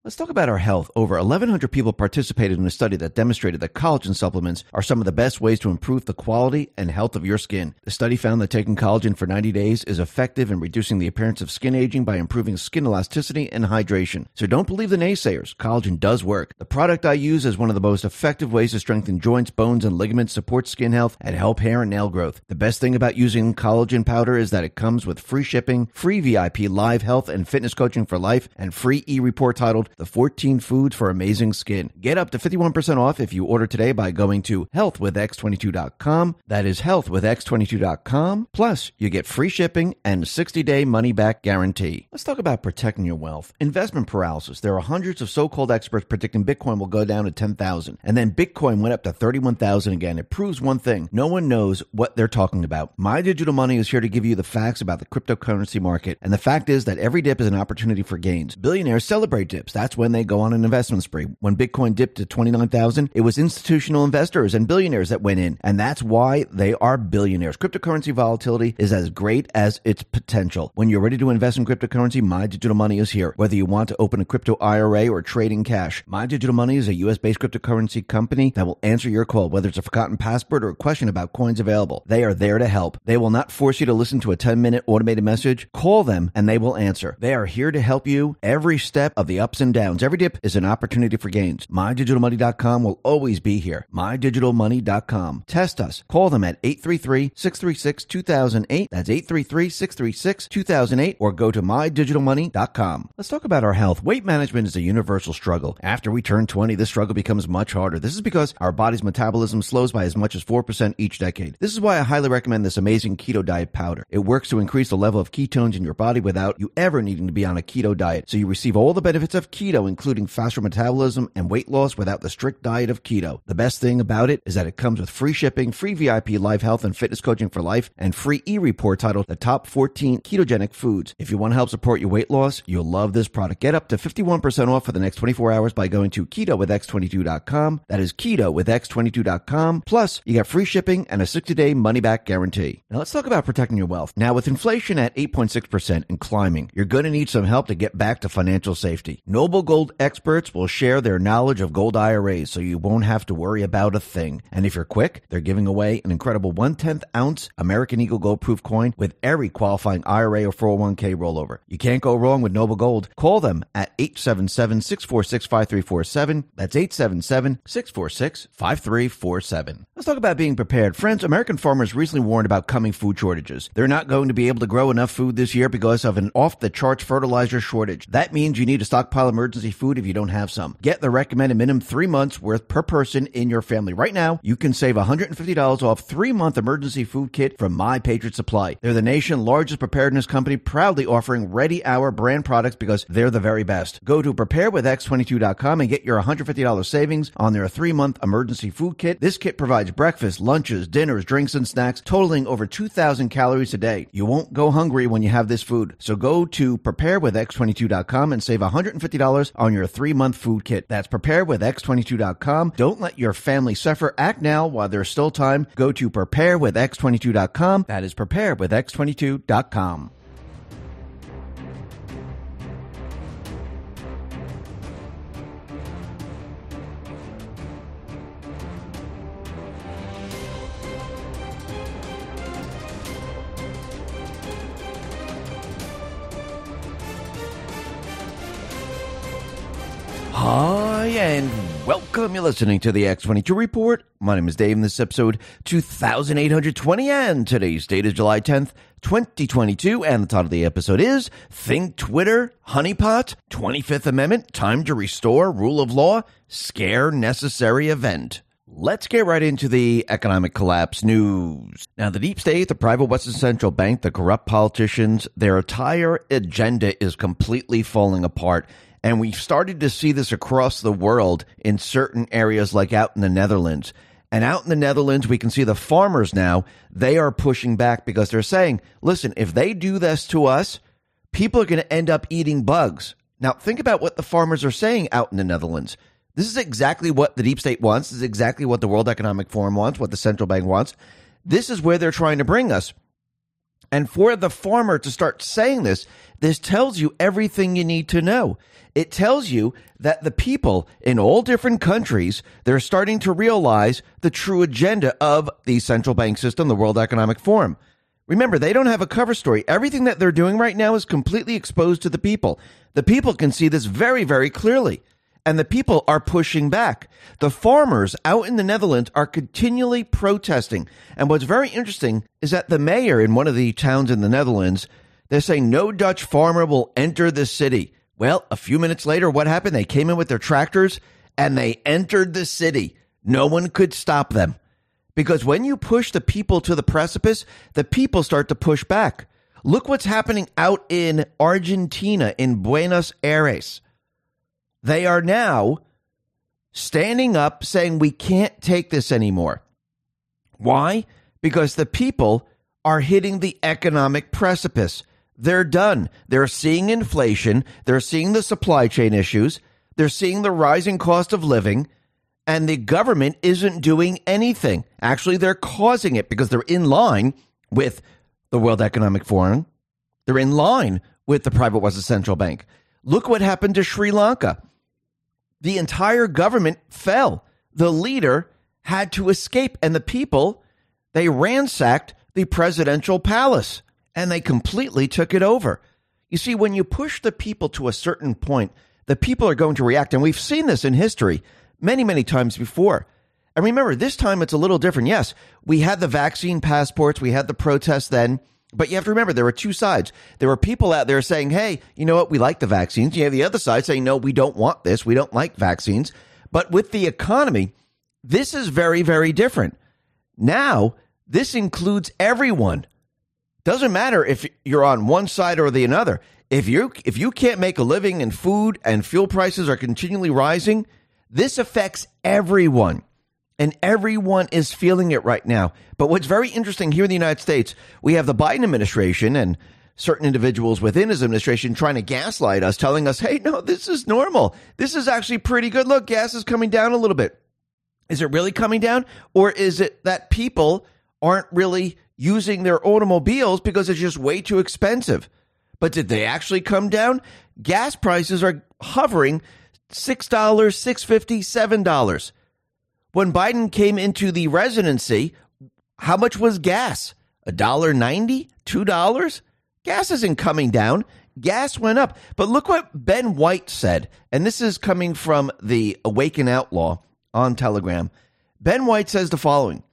Let's talk about our health. Over 1,100 people participated in a study that demonstrated that collagen supplements are some of the best ways to improve the quality and health of your skin. The study found that taking collagen for 90 days is effective in reducing the appearance of skin aging by improving skin elasticity and hydration. So don't believe the naysayers. Collagen does work. The product I use is one of the most effective ways to strengthen joints, bones, and ligaments, support skin health, and help hair and nail growth. The best thing about using collagen powder is that it comes with free shipping, free VIP live health and fitness coaching for life, and free e-report titled The 14 Foods for Amazing Skin. Get up to 51% off if you order today by going to healthwithx22.com. That is healthwithx22.com. Plus, you get free shipping and a 60-day money-back guarantee. Let's talk about protecting your wealth. Investment paralysis. There are hundreds of so-called experts predicting Bitcoin will go down to 10,000. And then Bitcoin went up to 31,000 again. It proves one thing. No one knows what they're talking about. My Digital Money is here to give you the facts about the cryptocurrency market. And the fact is that every dip is an opportunity for gains. Billionaires celebrate dips. That's when they go on an investment spree. When Bitcoin dipped to 29,000, it was institutional investors and billionaires that went in. And that's why they are billionaires. Cryptocurrency volatility is as great as its potential. When you're ready to invest in cryptocurrency, My Digital Money is here. Whether you want to open a crypto IRA or trading cash, My Digital Money is a US-based cryptocurrency company that will answer your call, whether it's a forgotten password or a question about coins available. They are there to help. They will not force you to listen to a 10-minute automated message. Call them and they will answer. They are here to help you every step of the ups and downs. Every dip is an opportunity for gains. MyDigitalMoney.com will always be here. MyDigitalMoney.com. Test us. Call them at 833-636-2008. That's 833-636-2008 or go to MyDigitalMoney.com. Let's talk about our health. Weight management is a universal struggle. After we turn 20, this struggle becomes much harder. This is because our body's metabolism slows by as much as 4% each decade. This is why I highly recommend this amazing keto diet powder. It works to increase the level of ketones in your body without you ever needing to be on a keto diet. So you receive all the benefits of keto, including faster metabolism and weight loss without the strict diet of keto. The best thing about it is that it comes with free shipping, free VIP live health and fitness coaching for life, and free e-report titled The Top 14 Ketogenic Foods. If you want to help support your weight loss, you'll love this product. Get up to 51% off for the next 24 hours by going to ketowithx22.com. That is ketowithx22.com. Plus, you get free shipping and a 60-day money-back guarantee. Now let's talk about protecting your wealth. Now with inflation at 8.6% and climbing, you're going to need some help to get back to financial safety. Noble Gold experts will share their knowledge of gold IRAs so you won't have to worry about a thing. And if you're quick, they're giving away an incredible 1/10 ounce American Eagle Gold Proof coin with every qualifying IRA or 401k rollover. You can't go wrong with Noble Gold. Call them at 877-646-5347. That's 877-646-5347. Let's talk about being prepared. Friends, American farmers recently warned about coming food shortages. They're not going to be able to grow enough food this year because of an off-the-charts fertilizer shortage. That means you need to stockpile emergency food if you don't have some. Get the recommended minimum 3 months worth per person in your family. Right now, you can save $150 off 3-month emergency food kit from My Patriot Supply. They're the nation's largest preparedness company, proudly offering Ready Hour brand products because they're the very best. Go to preparewithx22.com and get your $150 savings on their 3-month emergency food kit. This kit provides breakfast, lunches, dinners, drinks, and snacks totaling over 2,000 calories a day. You won't go hungry when you have this food. So go to preparewithx22.com and save $150 on your 3-month food kit. That's preparewithx22.com. Don't let your family suffer. Act now while there's still time. Go to preparewithx22.com. That is preparewithx22.com. Hi, and welcome. You're listening to the X22 Report. My name is Dave, and this is episode 2820, and today's date is July 10th, 2022, and the title of the episode is Think Twitter, Honeypot, 25th Amendment, Time to Restore Rule of Law, Scare Necessary Event. Let's get right into the economic collapse news. Now, the deep state, the private Western Central Bank, the corrupt politicians, their entire agenda is completely falling apart. And we've started to see this across the world in certain areas like out in the Netherlands. And out in the Netherlands, we can see the farmers now, they are pushing back because they're saying, listen, if they do this to us, people are going to end up eating bugs. Now, think about what the farmers are saying out in the Netherlands. This is exactly what the deep state wants. This is exactly what the World Economic Forum wants, what the central bank wants. This is where they're trying to bring us. And for the farmer to start saying this tells you everything you need to know. It tells you that the people in all different countries, they're starting to realize the true agenda of the central bank system, the World Economic Forum. Remember, they don't have a cover story. Everything that they're doing right now is completely exposed to the people. The people can see this very, very clearly. And the people are pushing back. The farmers out in the Netherlands are continually protesting. And what's very interesting is that the mayor in one of the towns in the Netherlands, they're saying no Dutch farmer will enter the city. Well, a few minutes later, what happened? They came in with their tractors and they entered the city. No one could stop them. Because when you push the people to the precipice, the people start to push back. Look what's happening out in Argentina, in Buenos Aires. They are now standing up saying we can't take this anymore. Why? Because the people are hitting the economic precipice. They're done. They're seeing inflation. They're seeing the supply chain issues. They're seeing the rising cost of living. And the government isn't doing anything. Actually, they're causing it because they're in line with the World Economic Forum. They're in line with the private Western Central Bank. Look what happened to Sri Lanka. The entire government fell. The leader had to escape, and the people, they ransacked the presidential palace, and they completely took it over. You see, when you push the people to a certain point, the people are going to react, and we've seen this in history many, many times before. And remember, this time it's a little different. Yes, we had the vaccine passports, we had the protests then, but you have to remember, there were two sides. There were people out there saying, hey, you know what, we like the vaccines. You have the other side saying, no, we don't want this. We don't like vaccines. But with the economy, this is very, very different. Now, this includes everyone. Doesn't matter if you're on one side or the other. If you can't make a living and food and fuel prices are continually rising, this affects everyone. And everyone is feeling it right now. But what's very interesting here in the United States, we have the Biden administration and certain individuals within his administration trying to gaslight us, telling us, hey, no, this is normal. This is actually pretty good. Look, gas is coming down a little bit. Is it really coming down? Or is it that people aren't really using their automobiles because it's just way too expensive? But did they actually come down? Gas prices are hovering $6, $6.50, $7. When Biden came into the residency, how much was gas? $1.90? $2? Gas isn't coming down. Gas went up. But look what Ben White said, and this is coming from the Awaken Outlaw on Telegram. Ben White says the following: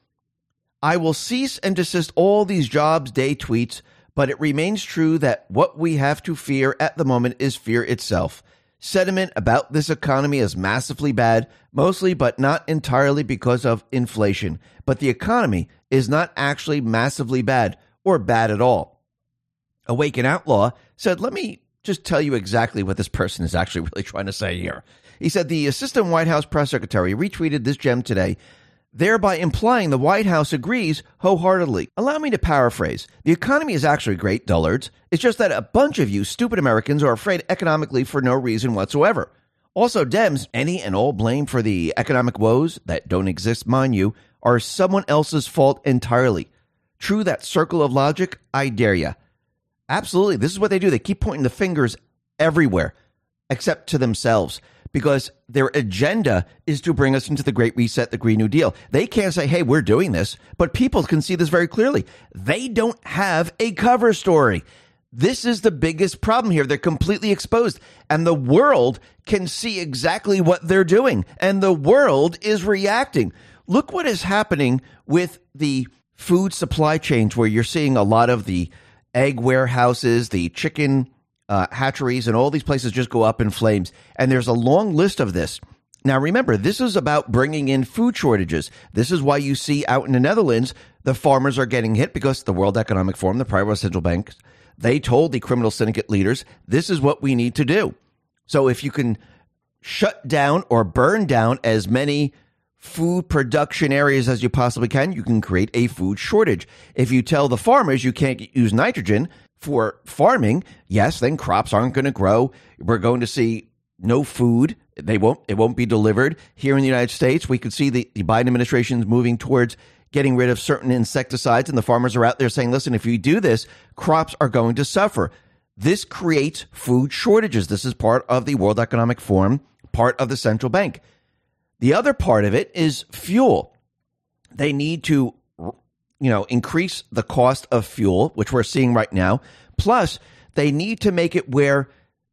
I will cease and desist all these jobs day tweets, but it remains true that what we have to fear at the moment is fear itself. Sentiment about this economy is massively bad, mostly but not entirely because of inflation. But the economy is not actually massively bad or bad at all. Awaken Outlaw said, let me just tell you exactly what this person is actually really trying to say here. He said the assistant White House press secretary retweeted this gem today, thereby implying the White House agrees wholeheartedly. Allow me to paraphrase. The economy is actually great, dullards. It's just that a bunch of you stupid Americans are afraid economically for no reason whatsoever. Also, Dems, any and all blame for the economic woes that don't exist, mind you, are someone else's fault entirely. True that circle of logic? I dare ya. Absolutely. This is what they do. They keep pointing the fingers everywhere except to themselves, because their agenda is to bring us into the Great Reset, the Green New Deal. They can't say, hey, we're doing this, but people can see this very clearly. They don't have a cover story. This is the biggest problem here. They're completely exposed, and the world can see exactly what they're doing, and the world is reacting. Look what is happening with the food supply chains, where you're seeing a lot of the egg warehouses, the chicken hatcheries, and all these places just go up in flames. And there's a long list of this. Now, remember, this is about bringing in food shortages. This is why you see out in the Netherlands, the farmers are getting hit because the World Economic Forum, the private central banks, they told the criminal syndicate leaders, this is what we need to do. So if you can shut down or burn down as many food production areas as you possibly can, you can create a food shortage. If you tell the farmers you can't use nitrogen for farming, yes, then crops aren't going to grow. We're going to see no food. It won't be delivered. Here in the United States, we could see the Biden administration is moving towards getting rid of certain insecticides, and the farmers are out there saying, listen, if you do this, crops are going to suffer. This creates food shortages. This is part of the World Economic Forum, part of the central bank. The other part of it is fuel. They need to, increase the cost of fuel, which we're seeing right now. Plus, they need to make it where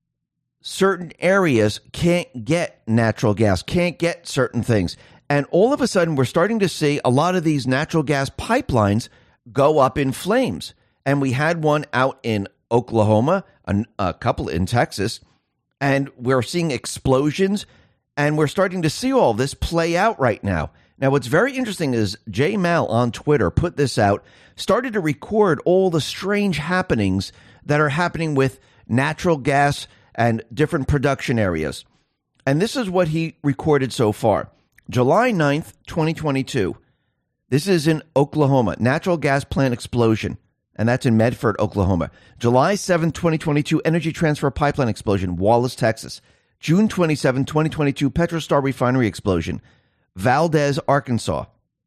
certain areas can't get natural gas, can't get certain things. And all of a sudden, we're starting to see a lot of these natural gas pipelines go up in flames. And we had one out in Oklahoma, a couple in Texas, and we're seeing explosions, and we're starting to see all this play out right now. Now, what's very interesting is Jay Mal on Twitter put this out, started to record all the strange happenings that are happening with natural gas and different production areas. And this is what he recorded so far. July 9th, 2022. This is in Oklahoma. Natural gas plant explosion. And that's in Medford, Oklahoma. July 7th, 2022. Energy transfer pipeline explosion. Wallace, Texas. June 27, 2022. Petrostar refinery explosion. Valdez, Arkansas.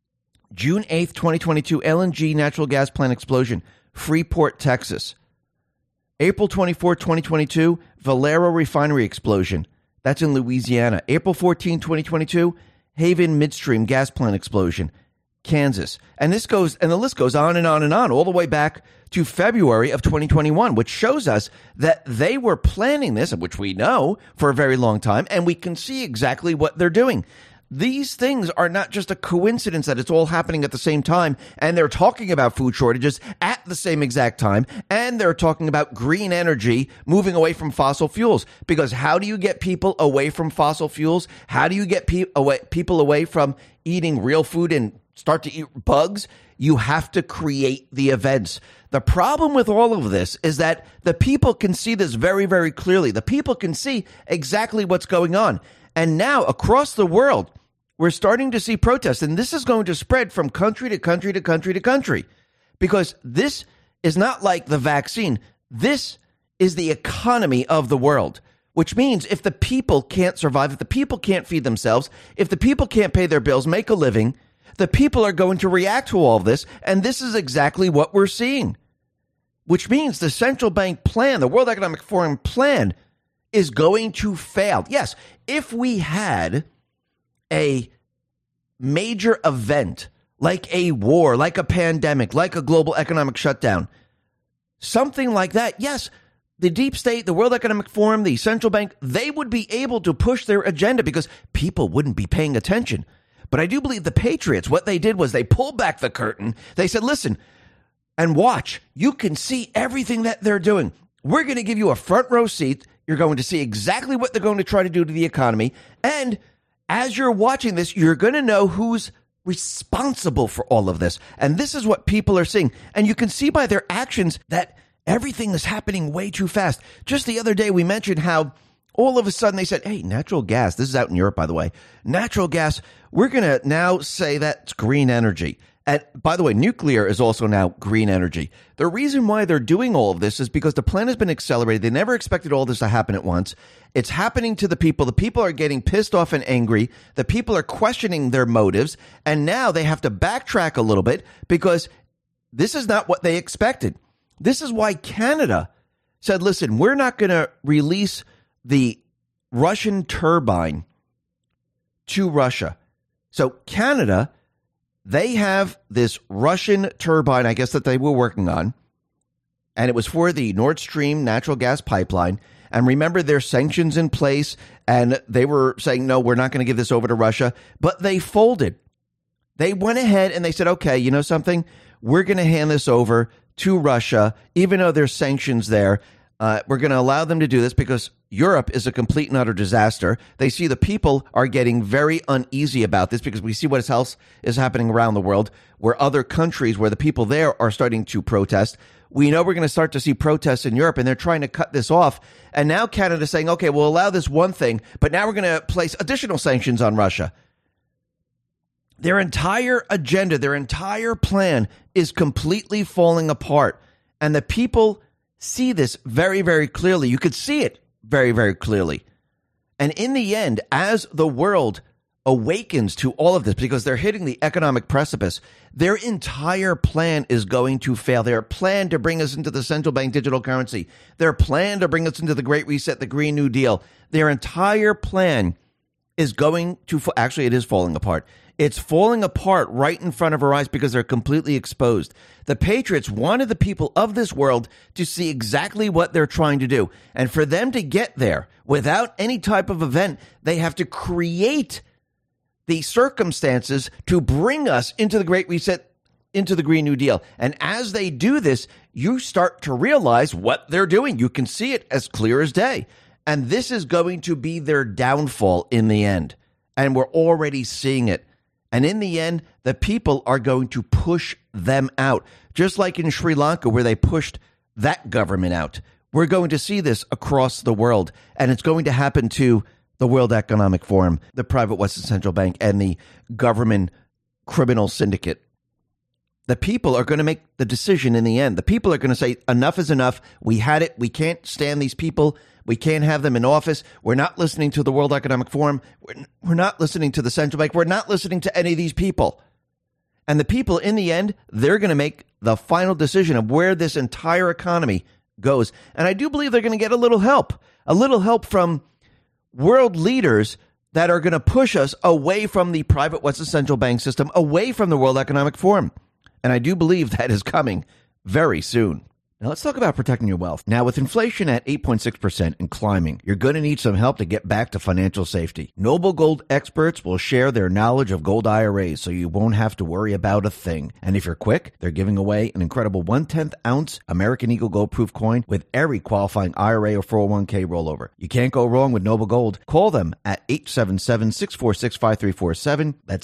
June 8th, 2022. LNG natural gas plant explosion. Freeport, Texas. April 24, 2022, Valero refinery explosion. That's in Louisiana. April 14, 2022, Haven midstream gas plant explosion, Kansas. And this goes, and the list goes on and on and on, all the way back to February of 2021, which shows us that they were planning this, which we know for a very long time, and we can see exactly what they're doing. These things are not just a coincidence that it's all happening at the same time, and they're talking about food shortages at the same exact time, and they're talking about green energy moving away from fossil fuels. Because how do you get people away from fossil fuels? How do you get people away from eating real food and start to eat bugs? You have to create the events. The problem with all of this is that the people can see this very, very clearly. The people can see exactly what's going on. And now across the world, we're starting to see protests, and this is going to spread from country to country to country to country, because this is not like the vaccine. This is the economy of the world, which means if the people can't survive, if the people can't feed themselves, if the people can't pay their bills, make a living, the people are going to react to all of this, and this is exactly what we're seeing, which means the central bank plan, the World Economic Forum plan, is going to fail. Yes, if we had a major event like a war, like a pandemic, like a global economic shutdown, something like that, yes, the deep state, the World Economic Forum, the central bank, they would be able to push their agenda because people wouldn't be paying attention. But I do believe the Patriots, what they did was they pulled back the curtain. They said, listen, and watch, you can see everything that they're doing. We're going to give you a front row seat. You're going to see exactly what they're going to try to do to the economy. And as you're watching this, you're going to know who's responsible for all of this. And this is what people are seeing. And you can see by their actions that everything is happening way too fast. Just the other day, we mentioned how all of a sudden they said, hey, natural gas, this is out in Europe, by the way, natural gas, we're going to now say that's green energy. And by the way, nuclear is also now green energy. The reason why they're doing all of this is because the plan has been accelerated. They never expected all this to happen at once. It's happening to the people. The people are getting pissed off and angry. The people are questioning their motives. And now they have to backtrack a little bit because this is not what they expected. This is why Canada said, listen, we're not going to release the Russian turbine to Russia. So Canada, they have this Russian turbine, I guess, that they were working on, and it was for the Nord Stream natural gas pipeline. And remember, there's sanctions in place, and they were saying, no, we're not going to give this over to Russia. But they folded. They went ahead and they said, okay, you know something? We're going to hand this over to Russia, even though there's sanctions there. We're going to allow them to do this because Europe is a complete and utter disaster. They see the people are getting very uneasy about this because we see what else is happening around the world, where other countries, where the people there are starting to protest. We know we're going to start to see protests in Europe, and they're trying to cut this off. And now Canada's saying, okay, we'll allow this one thing, but now we're going to place additional sanctions on Russia. Their entire agenda, their entire plan is completely falling apart. And the people see this very, very clearly. You could see it very, very clearly. And in the end, as the world awakens to all of this because they're hitting the economic precipice, their entire plan is going to fail. Their plan to bring us into the central bank digital currency, their plan to bring us into the Great Reset, the Green New Deal, their entire plan is going to, actually, it is falling apart. It's falling apart right in front of our eyes because they're completely exposed. The Patriots wanted the people of this world to see exactly what they're trying to do. And for them to get there without any type of event, they have to create the circumstances to bring us into the Great Reset, into the Green New Deal. And as they do this, you start to realize what they're doing. You can see it as clear as day. And this is going to be their downfall in the end. And we're already seeing it. And in the end, the people are going to push them out. Just like in Sri Lanka, where they pushed that government out. We're going to see this across the world. And it's going to happen to the World Economic Forum, the private Western Central Bank, and the government criminal syndicate. The people are going to make the decision in the end. The people are going to say, enough is enough. We had it. We can't stand these people. We can't have them in office. We're not listening to the World Economic Forum. We're not listening to the central bank. We're not listening to any of these people. And the people, in the end, they're going to make the final decision of where this entire economy goes. And I do believe they're going to get a little help from world leaders that are going to push us away from the private Western Central Bank system, away from the World Economic Forum. And I do believe that is coming very soon. Now let's talk about protecting your wealth. Now, with inflation at 8.6% and climbing, you're going to need some help to get back to financial safety. Noble Gold experts will share their knowledge of gold IRAs so you won't have to worry about a thing. And if you're quick, they're giving away an incredible 1/10 ounce American Eagle Gold Proof coin with every qualifying IRA or 401k rollover. You can't go wrong with Noble Gold. Call them at 877-646-5347. That's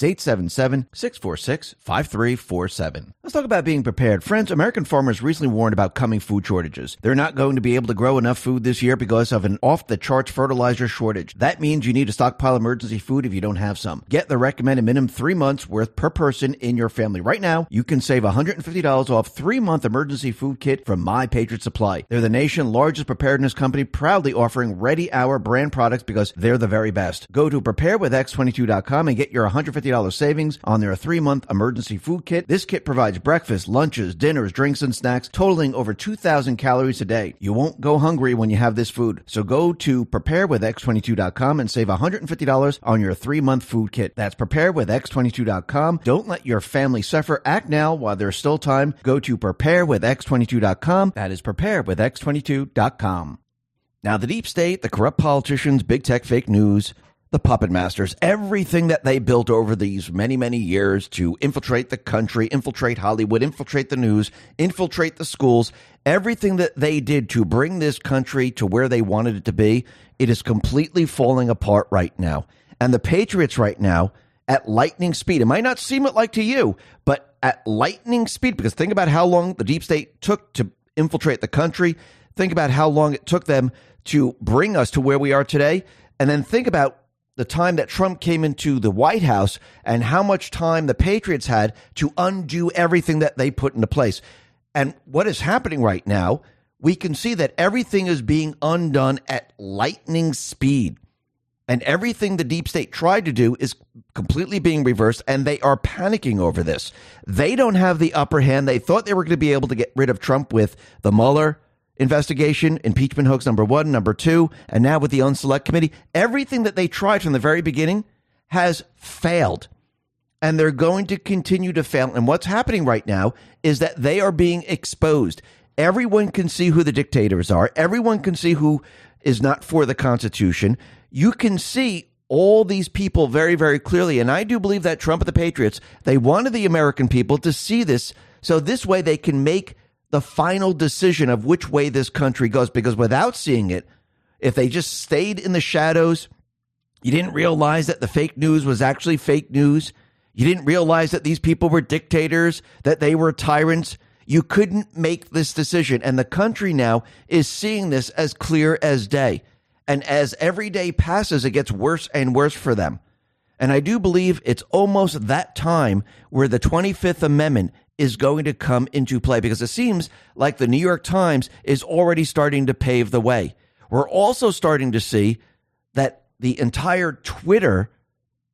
877-646-5347. Let's talk about being prepared. Friends, American farmers recently warned about coming food shortages. They're not going to be able to grow enough food this year because of an off-the-charts fertilizer shortage. That means you need to stockpile emergency food if you don't have some. Get the recommended minimum 3 months worth per person in your family. Right now, you can save $150 off 3-month emergency food kit from My Patriot Supply. They're the nation's largest preparedness company, proudly offering Ready Hour brand products because they're the very best. Go to preparewithx22.com and get your $150 savings on their 3-month emergency food kit. This kit provides breakfast, lunches, dinners, drinks, and snacks totaling over 2,000 calories a day. You won't go hungry when you have this food. So go to preparewithx22.com and save $150 on your 3-month food kit. That's preparewithx22.com. Don't let your family suffer. Act now while there's still time. Go to preparewithx22.com. That is preparewithx22.com. Now, the deep state, the corrupt politicians, big tech, fake news, the puppet masters, everything that they built over these many, many years to infiltrate the country, infiltrate Hollywood, infiltrate the news, infiltrate the schools, everything that they did to bring this country to where they wanted it to be, it is completely falling apart right now. And the Patriots right now, at lightning speed, it might not seem it like to you, but at lightning speed, because think about how long the deep state took to infiltrate the country. Think about how long it took them to bring us to where we are today. And then think about the time that Trump came into the White House and how much time the Patriots had to undo everything that they put into place. And what is happening right now, we can see that everything is being undone at lightning speed. And everything the deep state tried to do is completely being reversed, and they are panicking over this. They don't have the upper hand. They thought they were going to be able to get rid of Trump with the Mueller investigation, impeachment hoax number 1, number 2, and now with the Unselect Committee. Everything that they tried from the very beginning has failed, and they're going to continue to fail. And what's happening right now is that they are being exposed. Everyone can see who the dictators are. Everyone can see who is not for the Constitution. You can see all these people very, very clearly. And I do believe that Trump and the Patriots, they wanted the American people to see this, so this way they can make the final decision of which way this country goes. Because without seeing it, if they just stayed in the shadows, you didn't realize that the fake news was actually fake news. You didn't realize that these people were dictators, that they were tyrants. You couldn't make this decision. And the country now is seeing this as clear as day. And as every day passes, it gets worse and worse for them. And I do believe it's almost that time where the 25th Amendment is going to come into play, because it seems like the New York Times is already starting to pave the way. We're also starting to see that the entire Twitter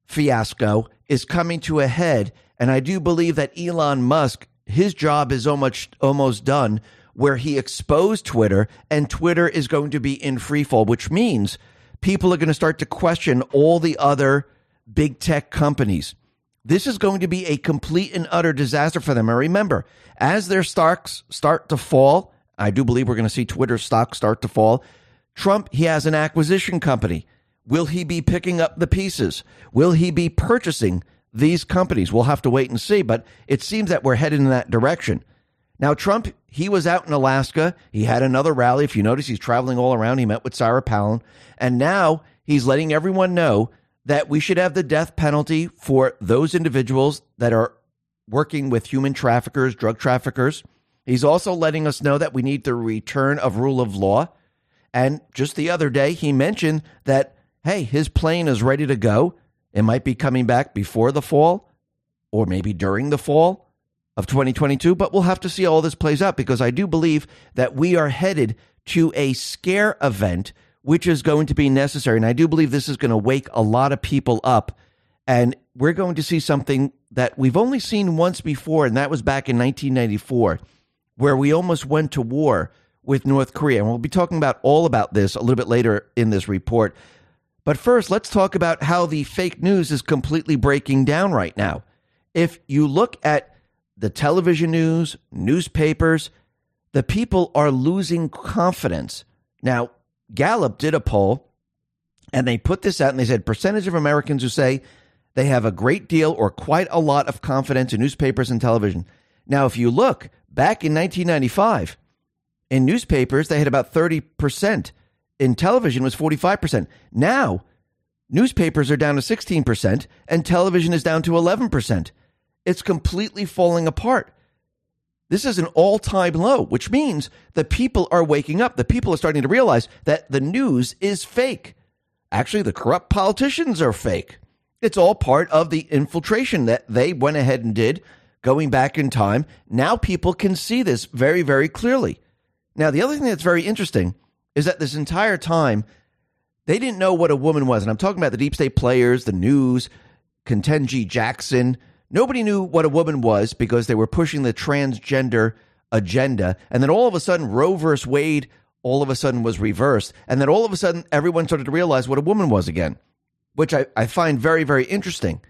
fiasco is coming to a head. And I do believe that Elon Musk, his job is almost done, where he exposed Twitter, and Twitter is going to be in free fall, which means people are going to start to question all the other big tech companies. This is going to be a complete and utter disaster for them. And remember, as their stocks start to fall, I do believe we're going to see Twitter stock start to fall. Trump, he has an acquisition company. Will he be picking up the pieces? Will he be purchasing these companies? We'll have to wait and see, but it seems that we're headed in that direction. Now, Trump, he was out in Alaska. He had another rally. If you notice, he's traveling all around. He met with Sarah Palin. And now he's letting everyone know that we should have the death penalty for those individuals that are working with human traffickers, drug traffickers. He's also letting us know that we need the return of rule of law. And just the other day, he mentioned that, hey, his plane is ready to go. It might be coming back before the fall or maybe during the fall of 2022, but we'll have to see how all this plays out, because I do believe that we are headed to a scare event, which is going to be necessary. And I do believe this is going to wake a lot of people up, and we're going to see something that we've only seen once before, and that was back in 1994, where we almost went to war with North Korea. And we'll be talking about all about this a little bit later in this report. But first, let's talk about how the fake news is completely breaking down right now. If you look at the television news, newspapers, the people are losing confidence. Now, Gallup did a poll, and they put this out, and they said percentage of Americans who say they have a great deal or quite a lot of confidence in newspapers and television. Now, if you look back in 1995, in newspapers, they had about 30%. In television, it was 45%. Now, newspapers are down to 16%, and television is down to 11%. It's completely falling apart. This is an all-time low, which means the people are waking up. The people are starting to realize that the news is fake. Actually, the corrupt politicians are fake. It's all part of the infiltration that they went ahead and did going back in time. Now people can see this very, very clearly. Now, the other thing that's very interesting is that this entire time, they didn't know what a woman was. And I'm talking about the deep state players, the news, Ketanji Jackson. Nobody knew what a woman was because they were pushing the transgender agenda. And then all of a sudden, Roe versus Wade all of a sudden was reversed. And then all of a sudden, everyone started to realize what a woman was again, which I find very, very interesting.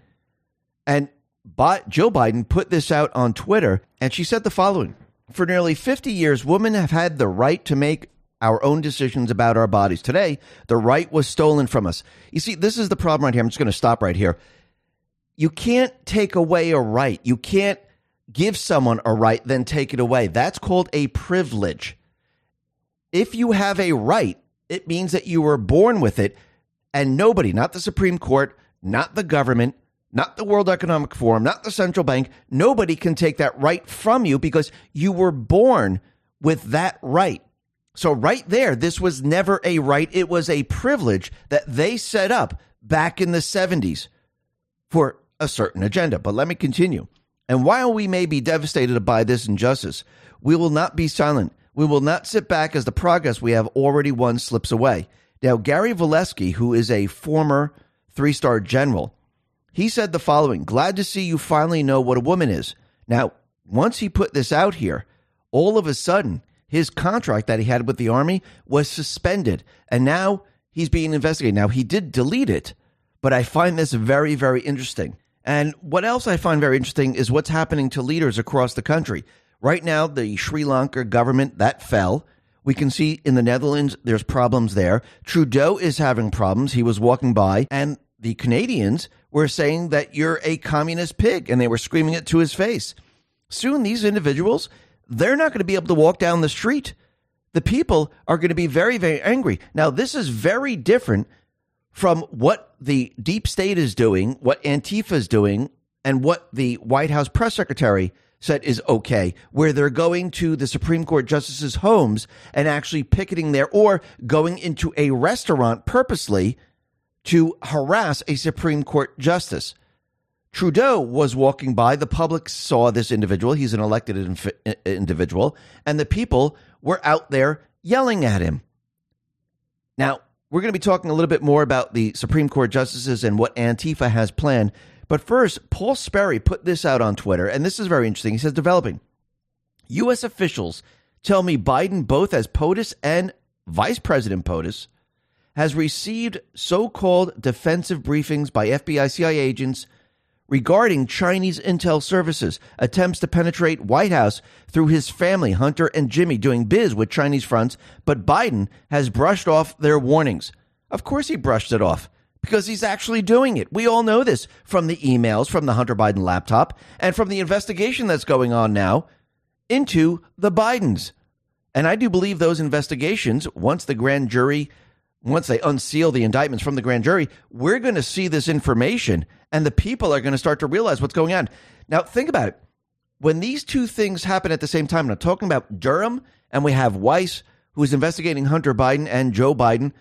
And Joe Biden put this out on Twitter, and she said the following: for nearly 50 years, women have had the right to make our own decisions about our bodies. Today, the right was stolen from us. You see, this is the problem right here. I'm just going to stop right here. You can't take away a right. You can't give someone a right, then take it away. That's called a privilege. If you have a right, it means that you were born with it, and nobody, not the Supreme Court, not the government, not the World Economic Forum, not the central bank, nobody can take that right from you because you were born with that right. So right there, this was never a right. It was a privilege that they set up back in the 70s for a certain agenda. But let me continue. And while we may be devastated by this injustice, we will not be silent. We will not sit back as the progress we have already won slips away. Now, Gary Volesky, who is a former 3-star general, he said the following: glad to see you finally know what a woman is. Now, once he put this out here, all of a sudden, his contract that he had with the Army was suspended, and now he's being investigated. Now, he did delete it, but I find this very, very interesting. And what else I find very interesting is what's happening to leaders across the country. Right now, the Sri Lanka government, that fell. We can see in the Netherlands, there's problems there. Trudeau is having problems. He was walking by, and the Canadians were saying that you're a communist pig, and they were screaming it to his face. Soon, these individuals, they're not going to be able to walk down the street. The people are going to be very, very angry. Now, this is very different from what the deep state is doing, what Antifa is doing, and what the White House press secretary said is okay, where they're going to the Supreme Court justices' homes and actually picketing there, or going into a restaurant purposely to harass a Supreme Court justice. Trudeau was walking by. The public saw this individual. He's an elected individual, and the people were out there yelling at him. Now, We're going to be talking a little bit more about the Supreme Court justices and what Antifa has planned. But first, Paul Sperry put this out on Twitter, and this is very interesting. He says, developing. U.S. officials tell me Biden, both as POTUS and Vice President POTUS, has received so-called defensive briefings by FBI CIA agents regarding Chinese intel services, attempts to penetrate White House through his family, Hunter and Jimmy, doing biz with Chinese fronts, but Biden has brushed off their warnings. Of course he brushed it off, because he's actually doing it. We all know this from the emails, from the Hunter Biden laptop, and from the investigation that's going on now into the Bidens. And I do believe those investigations, once the grand jury, once they unseal the indictments from the grand jury, we're going to see this information and the people are going to start to realize what's going on. Now, think about it. When these two things happen at the same time, and I'm talking about Durham and we have Weiss, who is investigating Hunter Biden and Joe Biden.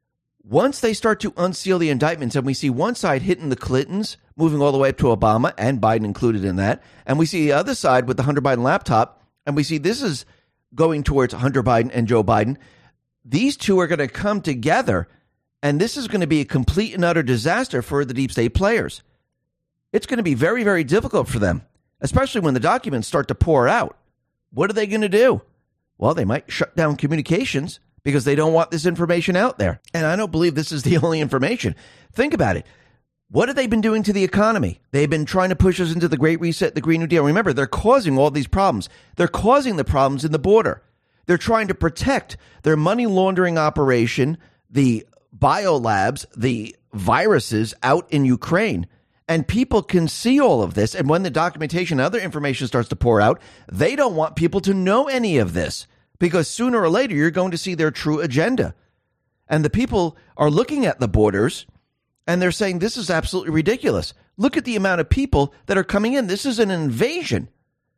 Once they start to unseal the indictments and we see one side hitting the Clintons, moving all the way up to Obama and Biden included in that, and we see the other side with the Hunter Biden laptop, and we see this is going towards Hunter Biden and Joe Biden, these two are going to come together, and this is going to be a complete and utter disaster for the deep state players. It's going to be very, very difficult for them, especially when the documents start to pour out. What are they going to do? Well, they might shut down communications because they don't want this information out there. And I don't believe this is the only information. Think about it. What have they been doing to the economy? They've been trying to push us into the Great Reset, the Green New Deal. Remember, they're causing all these problems. They're causing the problems in the border. They're trying to protect their money laundering operation, the biolabs, the viruses out in Ukraine. And people can see all of this. And when the documentation and other information starts to pour out, they don't want people to know any of this because sooner or later you're going to see their true agenda. And the people are looking at the borders and they're saying this is absolutely ridiculous. Look at the amount of people that are coming in. This is an invasion.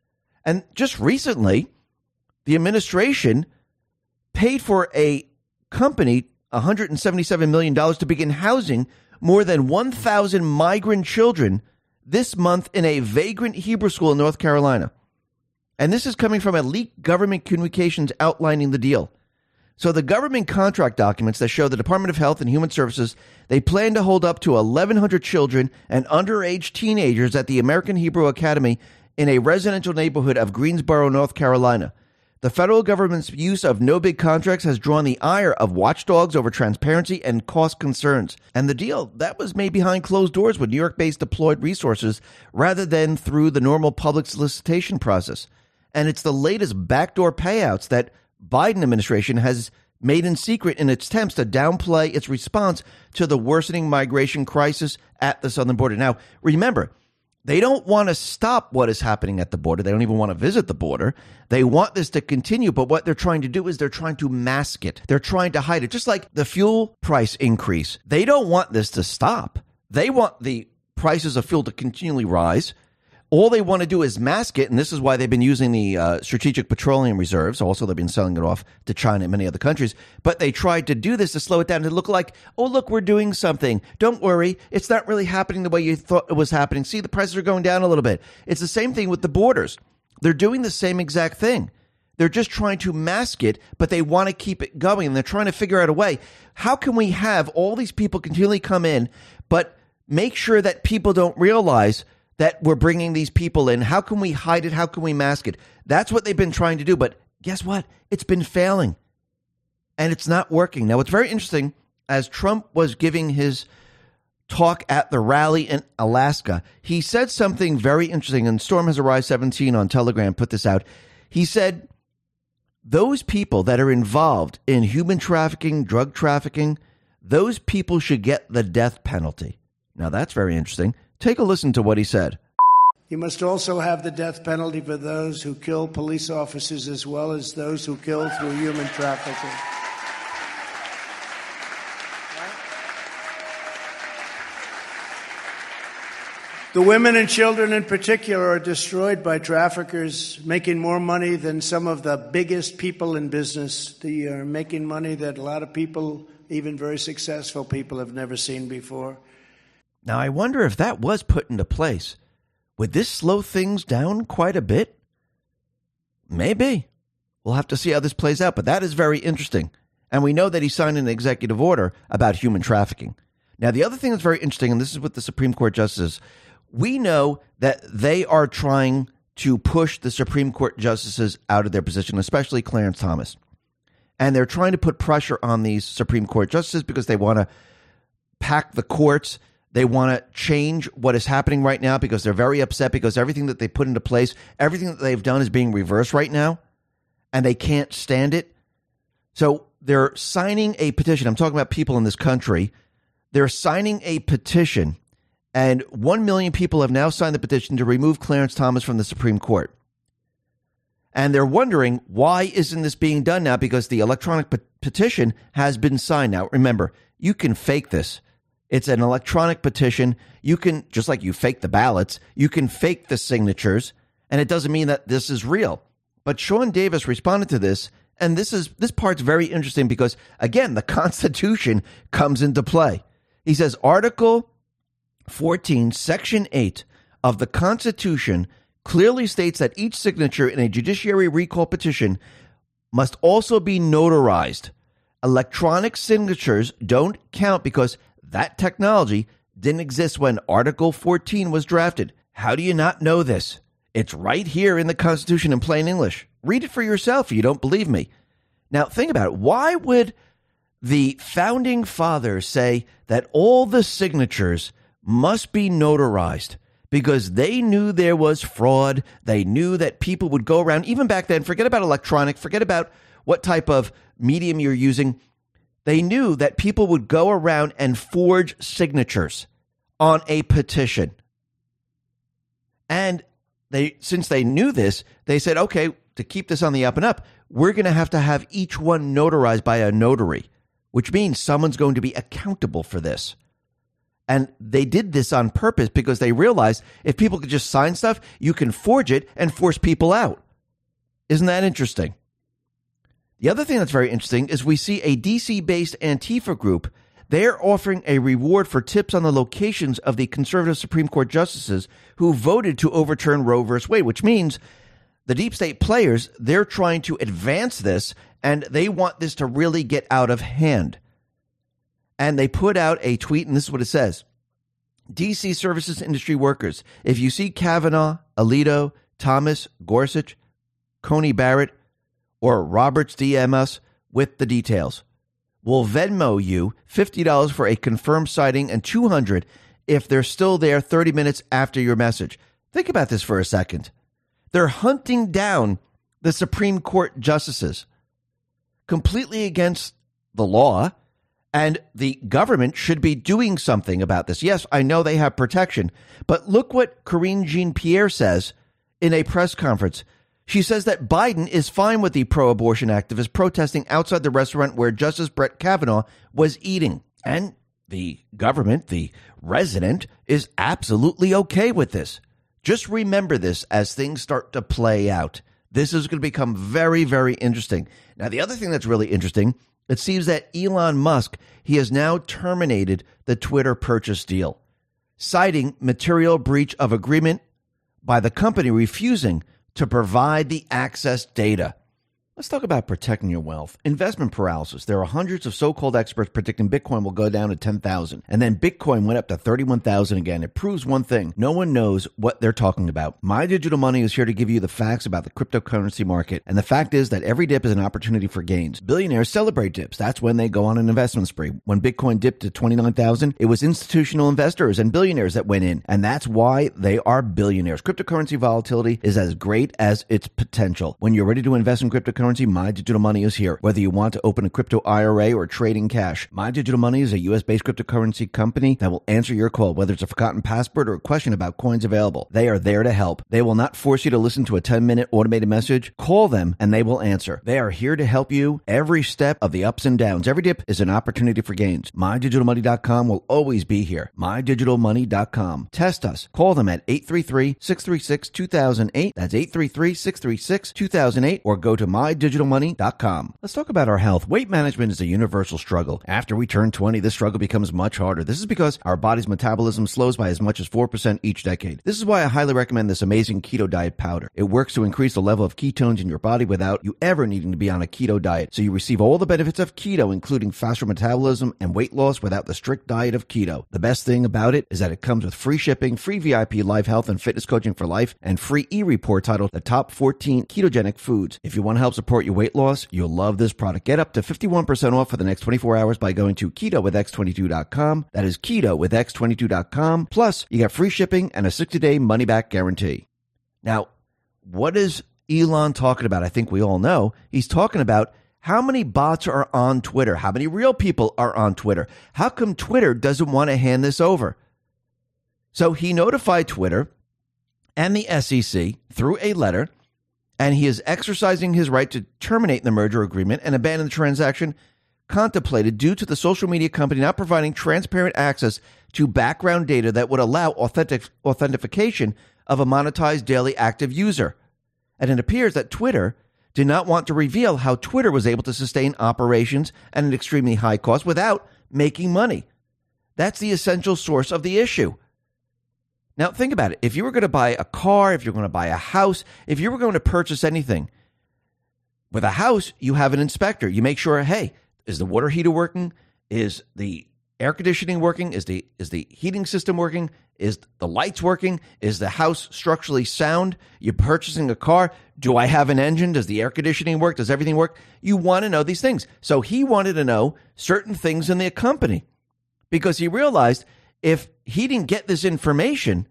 And just recently, the administration paid for a company $177 million to begin housing more than 1,000 migrant children this month in a vagrant Hebrew school in North Carolina. And this is coming from elite government communications outlining the deal. So the government contract documents that show the Department of Health and Human Services, they plan to hold up to 1,100 children and underage teenagers at the American Hebrew Academy in a residential neighborhood of Greensboro, North Carolina. The federal government's use of no-bid contracts has drawn the ire of watchdogs over transparency and cost concerns. And the deal, that was made behind closed doors with New York-based deployed resources rather than through the normal public solicitation process. And it's the latest backdoor payouts that Biden administration has made in secret in its attempts to downplay its response to the worsening migration crisis at the southern border. Now, remember, they don't want to stop what is happening at the border. They don't even want to visit the border. They want this to continue. But what they're trying to do is they're trying to mask it. They're trying to hide it. Just like the fuel price increase. They don't want this to stop. They want the prices of fuel to continually rise. All they want to do is mask it, and this is why they've been using the strategic petroleum reserves. Also, they've been selling it off to China and many other countries. But they tried to do this to slow it down to look like, oh, look, we're doing something. Don't worry. It's not really happening the way you thought it was happening. See, the prices are going down a little bit. It's the same thing with the borders. They're doing the same exact thing. They're just trying to mask it, but they want to keep it going, and they're trying to figure out a way. How can we have all these people continually come in, but make sure that people don't realize that we're bringing these people in? How can we hide it? How can we mask it? That's what they've been trying to do. But guess what? It's been failing. And it's not working. Now, it's very interesting. As Trump was giving his talk at the rally in Alaska, he said something very interesting. And Storm Has Arrived 17 on Telegram put this out. He said, those people that are involved in human trafficking, drug trafficking, those people should get the death penalty. Now, that's very interesting. Take a listen to what he said. You must also have the death penalty for those who kill police officers as well as those who kill through human trafficking. The women and children in particular are destroyed by traffickers, making more money than some of the biggest people in business. They are making money that a lot of people, even very successful people, have never seen before. Now, I wonder if that was put into place. Would this slow things down quite a bit? Maybe. We'll have to see how this plays out, but that is very interesting. And we know that he signed an executive order about human trafficking. Now, the other thing that's very interesting, and this is with the Supreme Court justices, we know that they are trying to push the Supreme Court justices out of their position, especially Clarence Thomas. And they're trying to put pressure on these Supreme Court justices because they want to pack the courts. They want to change what is happening right now because they're very upset because everything that they put into place, everything that they've done is being reversed right now, and they can't stand it. So they're signing a petition. I'm talking about people in this country. They're signing a petition, and 1 million people have now signed the petition to remove Clarence Thomas from the Supreme Court. And they're wondering, why isn't this being done now? Because the electronic petition has been signed. Now, remember, you can fake this. It's an electronic petition. You can, just like you fake the ballots, you can fake the signatures, and it doesn't mean that this is real. But Sean Davis responded to this, and this part's very interesting because, again, the Constitution comes into play. He says, Article 14, Section 8 of the Constitution clearly states that each signature in a judiciary recall petition must also be notarized. Electronic signatures don't count because that technology didn't exist when Article 14 was drafted. How do you not know this? It's right here in the Constitution in plain English. Read it for yourself if you don't believe me. Now, think about it. Why would the founding fathers say that all the signatures must be notarized? Because they knew there was fraud. They knew that people would go around, even back then, forget about electronic, forget about what type of medium you're using. They knew that people would go around and forge signatures on a petition. And since they knew this, they said, okay, to keep this on the up and up, we're going to have each one notarized by a notary, which means someone's going to be accountable for this. And they did this on purpose because they realized if people could just sign stuff, you can forge it and force people out. Isn't that interesting? The other thing that's very interesting is we see a DC-based Antifa group. They're offering a reward for tips on the locations of the conservative Supreme Court justices who voted to overturn Roe v. Wade, which means the deep state players, they're trying to advance this, and they want this to really get out of hand. And they put out a tweet, and this is what it says. DC services industry workers, if you see Kavanaugh, Alito, Thomas, Gorsuch, Coney Barrett, or Roberts, DM us with the details. We'll Venmo you $50 for a confirmed sighting and $200 if they're still there 30 minutes after your message. Think about this for a second. They're hunting down the Supreme Court justices completely against the law, and the government should be doing something about this. Yes, I know they have protection, but look what Karine Jean-Pierre says in a press conference. She says that Biden is fine with the pro-abortion activists protesting outside the restaurant where Justice Brett Kavanaugh was eating. And the government, the resident, is absolutely okay with this. Just remember this as things start to play out. This is going to become very, very interesting. Now, the other thing that's really interesting, it seems that Elon Musk, he has now terminated the Twitter purchase deal, citing material breach of agreement by the company refusing to provide the access data. Let's talk about protecting your wealth. Investment paralysis. There are hundreds of so-called experts predicting Bitcoin will go down to 10,000. And then Bitcoin went up to 31,000 again. It proves one thing. No one knows what they're talking about. My Digital Money is here to give you the facts about the cryptocurrency market. And the fact is that every dip is an opportunity for gains. Billionaires celebrate dips. That's when they go on an investment spree. When Bitcoin dipped to 29,000, it was institutional investors and billionaires that went in. And that's why they are billionaires. Cryptocurrency volatility is as great as its potential. When you're ready to invest in cryptocurrency, My Digital Money is here. Whether you want to open a crypto IRA or trading cash, My Digital Money is a U.S.-based cryptocurrency company that will answer your call, whether it's a forgotten password or a question about coins available. They are there to help. They will not force you to listen to a 10-minute automated message. Call them and they will answer. They are here to help you every step of the ups and downs. Every dip is an opportunity for gains. MyDigitalMoney.com will always be here. MyDigitalMoney.com. Test us. Call them at 833-636-2008. That's 833-636-2008, or go to MyDigitalMoney.com. Let's talk about our health. Weight management is a universal struggle. After we turn 20, this struggle becomes much harder. This is because our body's metabolism slows by as much as 4% each decade. This is why I highly recommend this amazing keto diet powder. It works to increase the level of ketones in your body without you ever needing to be on a keto diet. So you receive all the benefits of keto, including faster metabolism and weight loss without the strict diet of keto. The best thing about it is that it comes with free shipping, free VIP live health and fitness coaching for life, and free e-report titled The Top 14 Ketogenic Foods. If you want to help support your weight loss, you'll love this product. Get up to 51% off for the next 24 hours by going to ketowithx22.com. That is ketowithx22.com. Plus, you get free shipping and a 60-day money-back guarantee. Now, what is Elon talking about? I think we all know. He's talking about how many bots are on Twitter, how many real people are on Twitter. How come Twitter doesn't want to hand this over? So he notified Twitter and the SEC through a letter, and he is exercising his right to terminate the merger agreement and abandon the transaction contemplated due to the social media company not providing transparent access to background data that would allow authentication of a monetized daily active user. And it appears that Twitter did not want to reveal how Twitter was able to sustain operations at an extremely high cost without making money. That's the essential source of the issue. Now, think about it. If you were going to buy a car, if you're going to buy a house, if you were going to purchase anything, with a house, you have an inspector. You make sure, hey, is the water heater working? Is the air conditioning working? Is the heating system working? Is the lights working? Is the house structurally sound? You're purchasing a car. Do I have an engine? Does the air conditioning work? Does everything work? You want to know these things. So he wanted to know certain things in the company because he realized if he didn't get this information,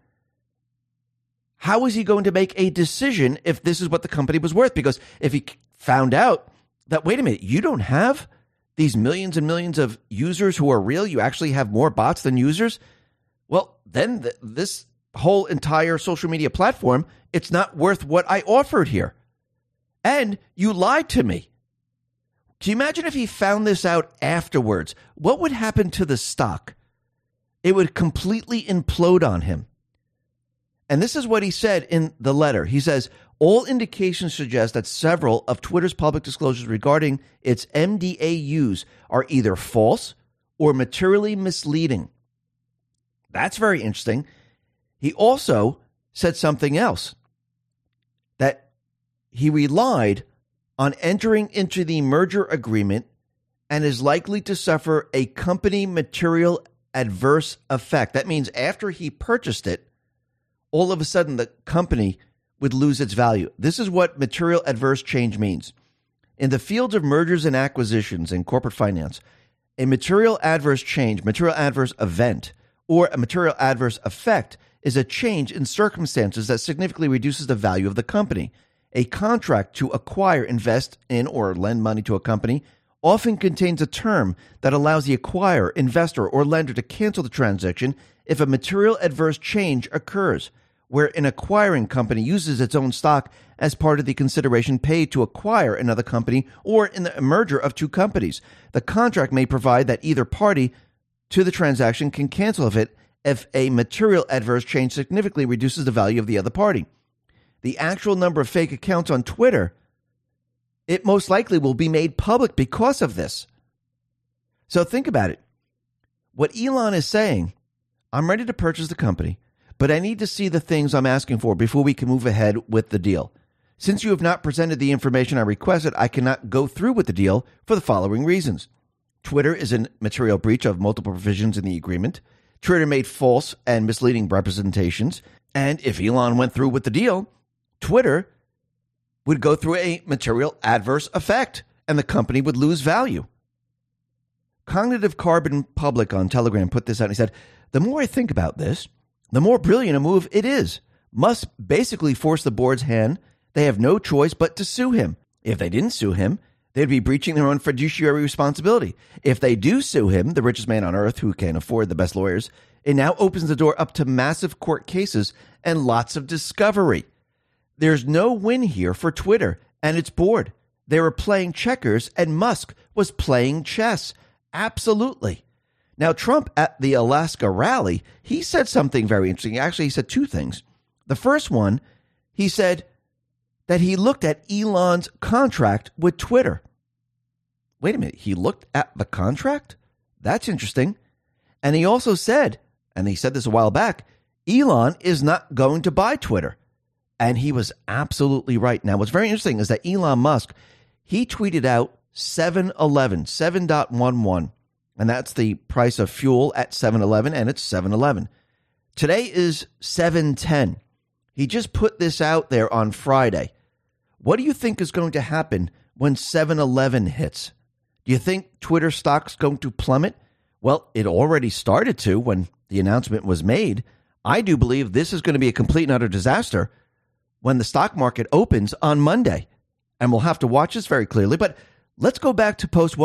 how is he going to make a decision if this is what the company was worth? Because if he found out that, wait a minute, you don't have these millions and millions of users who are real, you actually have more bots than users, well, then this whole entire social media platform, it's not worth what I offered here. And you lied to me. Can you imagine if he found this out afterwards? What would happen to the stock? It would completely implode on him. And this is what he said in the letter. He says, all indications suggest that several of Twitter's public disclosures regarding its MDAUs are either false or materially misleading. That's very interesting. He also said something else, that he relied on entering into the merger agreement and is likely to suffer a company material adverse effect. That means after he purchased it, all of a sudden the company would lose its value. This is what material adverse change means. In the fields of mergers and acquisitions and corporate finance, a material adverse change, material adverse event, or a material adverse effect is a change in circumstances that significantly reduces the value of the company. A contract to acquire, invest in, or lend money to a company often contains a term that allows the acquirer, investor, or lender to cancel the transaction if a material adverse change occurs, where an acquiring company uses its own stock as part of the consideration paid to acquire another company, or in the merger of two companies. The contract may provide that either party to the transaction can cancel if a material adverse change significantly reduces the value of the other party. The actual number of fake accounts on Twitter, it most likely will be made public because of this. So think about it. What Elon is saying, I'm ready to purchase the company, but I need to see the things I'm asking for before we can move ahead with the deal. Since you have not presented the information I requested, I cannot go through with the deal for the following reasons. Twitter is in material breach of multiple provisions in the agreement. Twitter made false and misleading representations. And if Elon went through with the deal, Twitter would go through a material adverse effect and the company would lose value. Cognitive Carbon Public on Telegram put this out and he said, the more I think about this, the more brilliant a move it is. Musk basically forced the board's hand. They have no choice but to sue him. If they didn't sue him, they'd be breaching their own fiduciary responsibility. If they do sue him, the richest man on earth who can afford the best lawyers, it now opens the door up to massive court cases and lots of discovery. There's no win here for Twitter and its board. They were playing checkers and Musk was playing chess. Absolutely. Now, Trump at the Alaska rally, he said something very interesting. Actually, he said two things. The first one, he said, that he looked at Elon's contract with Twitter. Wait a minute, he looked at the contract? That's interesting. And he also said, and he said this a while back, Elon is not going to buy Twitter. And he was absolutely right. Now, what's very interesting is that Elon Musk, he tweeted out 7-Eleven, 7.11, and that's the price of fuel at 7-Eleven, and it's 7-Eleven. Today is 7:10. He just put this out there on Friday. What do you think is going to happen when 7-Eleven hits? Do you think Twitter stock's going to plummet? Well, it already started to when the announcement was made. I do believe this is going to be a complete and utter disaster when the stock market opens on Monday. And we'll have to watch this very clearly. But let's go back to post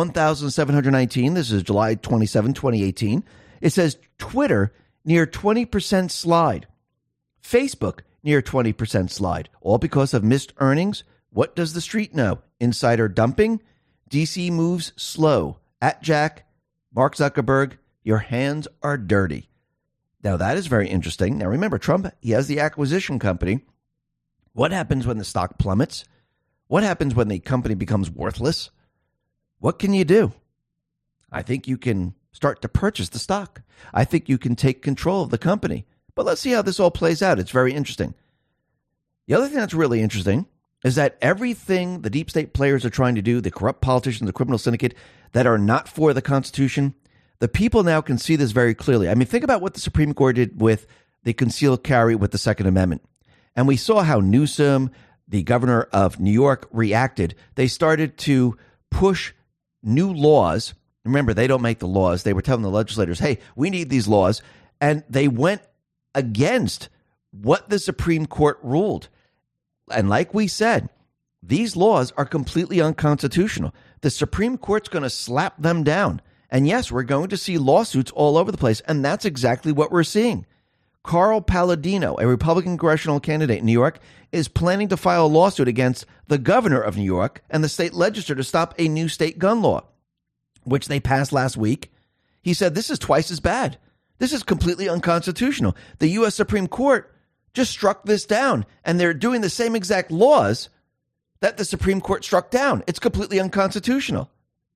1719. This is July 27, 2018. It says Twitter near 20% slide. Facebook near 20% slide. All because of missed earnings. What does the street know? Insider dumping? DC moves slow. At Jack, Mark Zuckerberg, your hands are dirty. Now that is very interesting. Now remember, Trump, he has the acquisition company. What happens when the stock plummets? What happens when the company becomes worthless? What can you do? I think you can start to purchase the stock. I think you can take control of the company. But let's see how this all plays out. It's very interesting. The other thing that's really interesting is that everything the deep state players are trying to do, the corrupt politicians, the criminal syndicate that are not for the Constitution, the people now can see this very clearly. I mean, think about what the Supreme Court did with the concealed carry with the Second Amendment. And we saw how Newsom, the governor of New York, reacted. They started to push new laws. Remember, they don't make the laws. They were telling the legislators, hey, we need these laws. And they went against what the Supreme Court ruled. And like we said, these laws are completely unconstitutional. The Supreme Court's going to slap them down. And yes, we're going to see lawsuits all over the place. And that's exactly what we're seeing. Carl Palladino, a Republican congressional candidate in New York, is planning to file a lawsuit against the governor of New York and the state legislature to stop a new state gun law, which they passed last week. He said, this is twice as bad. This is completely unconstitutional. The U.S. Supreme Court just struck this down, and they're doing the same exact laws that the Supreme Court struck down. It's completely unconstitutional.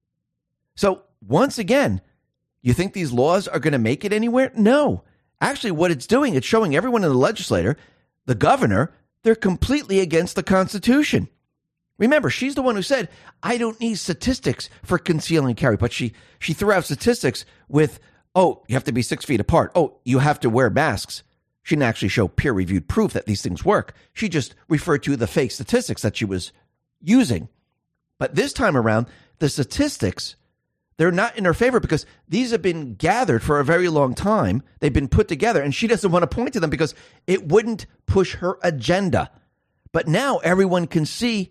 So once again, you think these laws are going to make it anywhere? No. Actually, what it's doing, it's showing everyone in the legislature, the governor, they're completely against the Constitution. Remember, she's the one who said, I don't need statistics for conceal and carry. But she threw out statistics with, oh, you have to be 6 feet apart. Oh, you have to wear masks. She didn't actually show peer-reviewed proof that these things work. She just referred to the fake statistics that she was using. But this time around, the statistics, they're not in her favor because these have been gathered for a very long time. They've been put together, and she doesn't want to point to them because it wouldn't push her agenda. But now everyone can see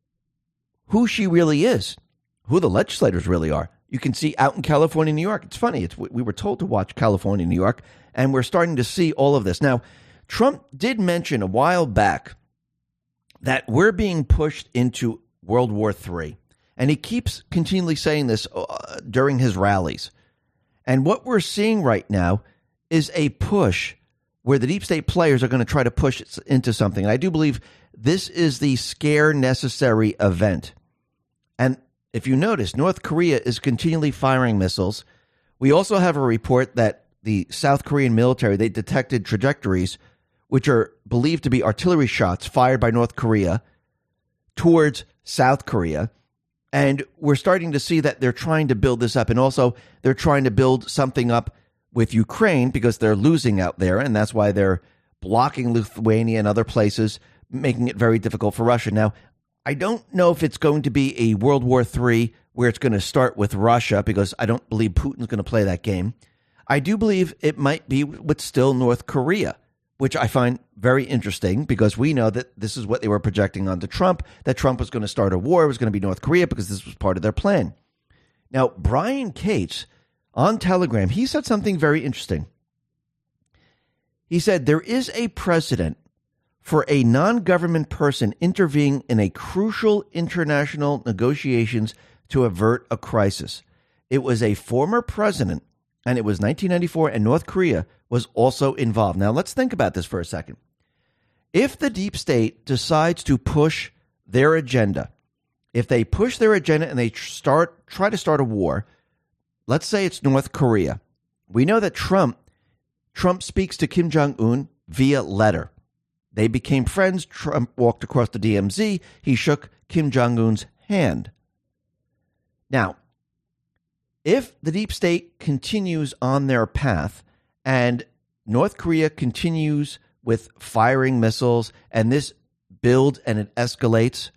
who she really is, who the legislators really are. You can see out in California, New York. It's funny. We were told to watch California, New York, and we're starting to see all of this. Now, Trump did mention a while back that we're being pushed into World War III. And he keeps continually saying this during his rallies. And what we're seeing right now is a push where the deep state players are going to try to push it into something. And I do believe this is the scare necessary event. And if you notice, North Korea is continually firing missiles. We also have a report that the South Korean military, they detected trajectories which are believed to be artillery shots fired by North Korea towards South Korea. And we're starting to see that they're trying to build this up. And also, they're trying to build something up with Ukraine because they're losing out there. And that's why they're blocking Lithuania and other places, making it very difficult for Russia. Now, I don't know if it's going to be a World War III where it's going to start with Russia because I don't believe Putin's going to play that game. I do believe it might be with still North Korea, which I find very interesting because we know that this is what they were projecting onto Trump, that Trump was going to start a war, it was going to be North Korea because this was part of their plan. Now, Brian Cates on Telegram, he said something very interesting. He said, there is a precedent for a non-government person intervening in a crucial international negotiations to avert a crisis. It was a former president, and it was 1994, and North Korea was also involved. Now, let's think about this for a second. If the deep state decides to push their agenda, if they push their agenda and they try to start a war, let's say it's North Korea. We know that Trump speaks to Kim Jong-un via letter. They became friends. Trump walked across the DMZ. He shook Kim Jong-un's hand. Now, if the deep state continues on their path and North Korea continues with firing missiles and this builds and it escalates,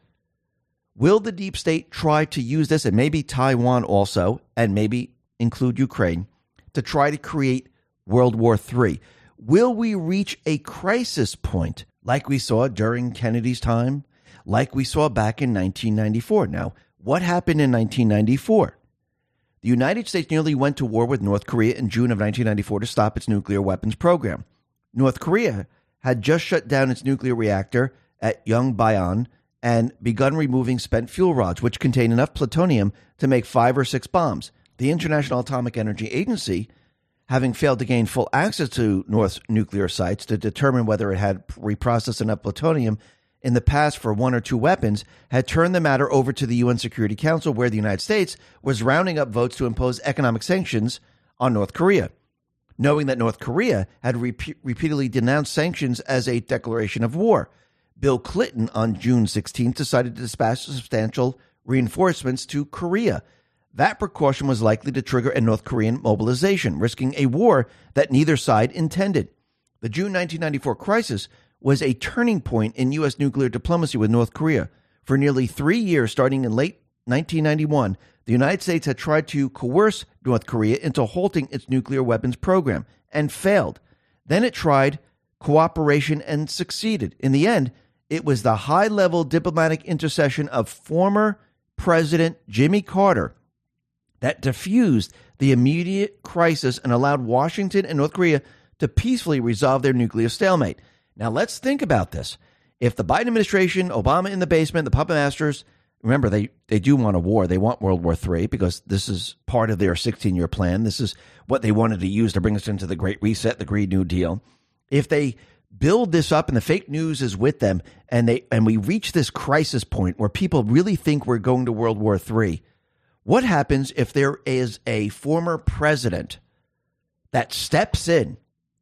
will the deep state try to use this, and maybe Taiwan also, and maybe include Ukraine, to try to create World War III? Will we reach a crisis point like we saw during Kennedy's time, like we saw back in 1994? Now, what happened in 1994? The United States nearly went to war with North Korea in June of 1994 to stop its nuclear weapons program. North Korea had just shut down its nuclear reactor at Yongbyon and begun removing spent fuel rods, which contained enough plutonium to make 5 or 6 bombs. The International Atomic Energy Agency, having failed to gain full access to North's nuclear sites to determine whether it had reprocessed enough plutonium in the past for 1 or 2 weapons, had turned the matter over to the UN Security Council, where the United States was rounding up votes to impose economic sanctions on North Korea, knowing that North Korea had repeatedly denounced sanctions as a declaration of war. Bill Clinton, on June 16th, decided to dispatch substantial reinforcements to Korea. That precaution was likely to trigger a North Korean mobilization, risking a war that neither side intended. The June 1994 crisis was a turning point in U.S. nuclear diplomacy with North Korea. For nearly 3 years, starting in late 1991, the United States had tried to coerce North Korea into halting its nuclear weapons program and failed. Then it tried cooperation and succeeded. In the end, it was the high-level diplomatic intercession of former President Jimmy Carter that diffused the immediate crisis and allowed Washington and North Korea to peacefully resolve their nuclear stalemate. Now, let's think about this. If the Biden administration, Obama in the basement, the puppet masters, remember, they do want a war. They want World War III because this is part of their 16-year plan. This is what they wanted to use to bring us into the Great Reset, the Green New Deal. If they build this up and the fake news is with them and we reach this crisis point where people really think we're going to World War III, what happens if there is a former president that steps in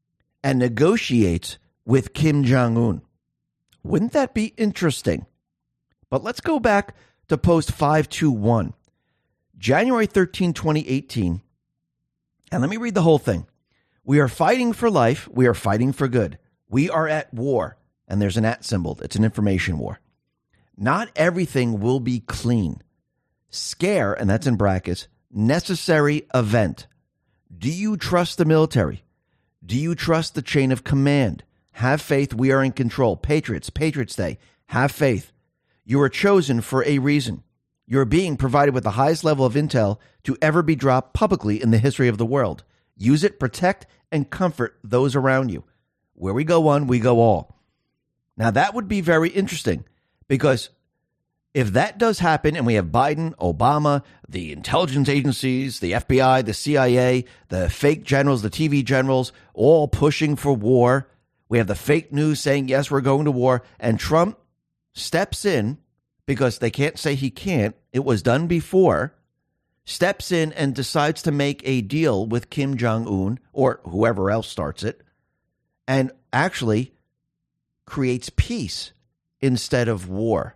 and negotiates with Kim Jong-un? Wouldn't that be interesting? But let's go back to Post 521, January 13, 2018. And let me read the whole thing. We are fighting for life. We are fighting for good. We are at war. And there's an @ symbol. It's an information war. Not everything will be clean. Scare, and that's in brackets, necessary event. Do you trust the military? Do you trust the chain of command? Have faith. We are in control. Patriots Day. Have faith. You are chosen for a reason. You're being provided with the highest level of intel to ever be dropped publicly in the history of the world. Use it, protect, and comfort those around you. Where we go one, we go all. Now, that would be very interesting because if that does happen and we have Biden, Obama, the intelligence agencies, the FBI, the CIA, the fake generals, the TV generals, all pushing for war, we have the fake news saying, yes, we're going to war, and Trump steps in because they can't say he can't. It was done before. Steps in and decides to make a deal with Kim Jong-un or whoever else starts it and actually creates peace instead of war.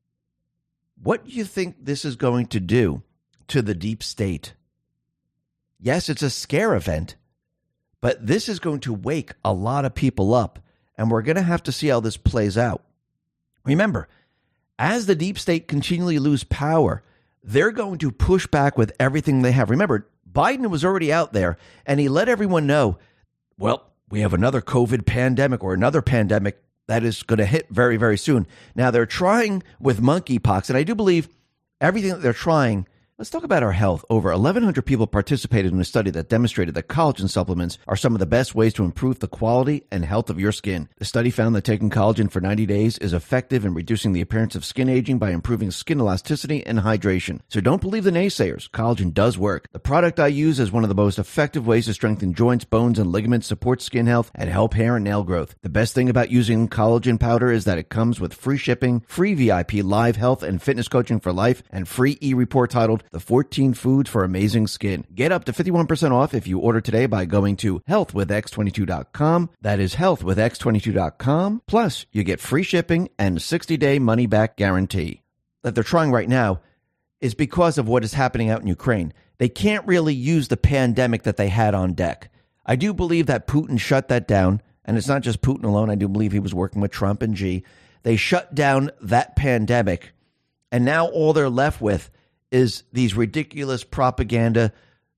What do you think this is going to do to the deep state? Yes, it's a scare event, but this is going to wake a lot of people up, and we're going to have to see how this plays out. Remember, as the deep state continually lose power, they're going to push back with everything they have. Remember, Biden was already out there, and he let everyone know, well, we have another COVID pandemic or another pandemic that is going to hit very, very soon. Now, they're trying with monkeypox, and I do believe everything that they're trying Let's talk about our health. Over 1,100 people participated in a study that demonstrated that collagen supplements are some of the best ways to improve the quality and health of your skin. The study found that taking collagen for 90 days is effective in reducing the appearance of skin aging by improving skin elasticity and hydration. So don't believe the naysayers. Collagen does work. The product I use is one of the most effective ways to strengthen joints, bones, and ligaments, support skin health, and help hair and nail growth. The best thing about using collagen powder is that it comes with free shipping, free VIP live health and fitness coaching for life, and free e-report titled The 14 Foods for Amazing Skin. Get up to 51% off if you order today by going to healthwithx22.com. That is healthwithx22.com. Plus, you get free shipping and 60-day money-back guarantee. That they're trying right now is because of what is happening out in Ukraine. They can't really use the pandemic that they had on deck. I do believe that Putin shut that down, and it's not just Putin alone. I do believe he was working with Trump and Xi. They shut down that pandemic, and now all they're left with is these ridiculous propaganda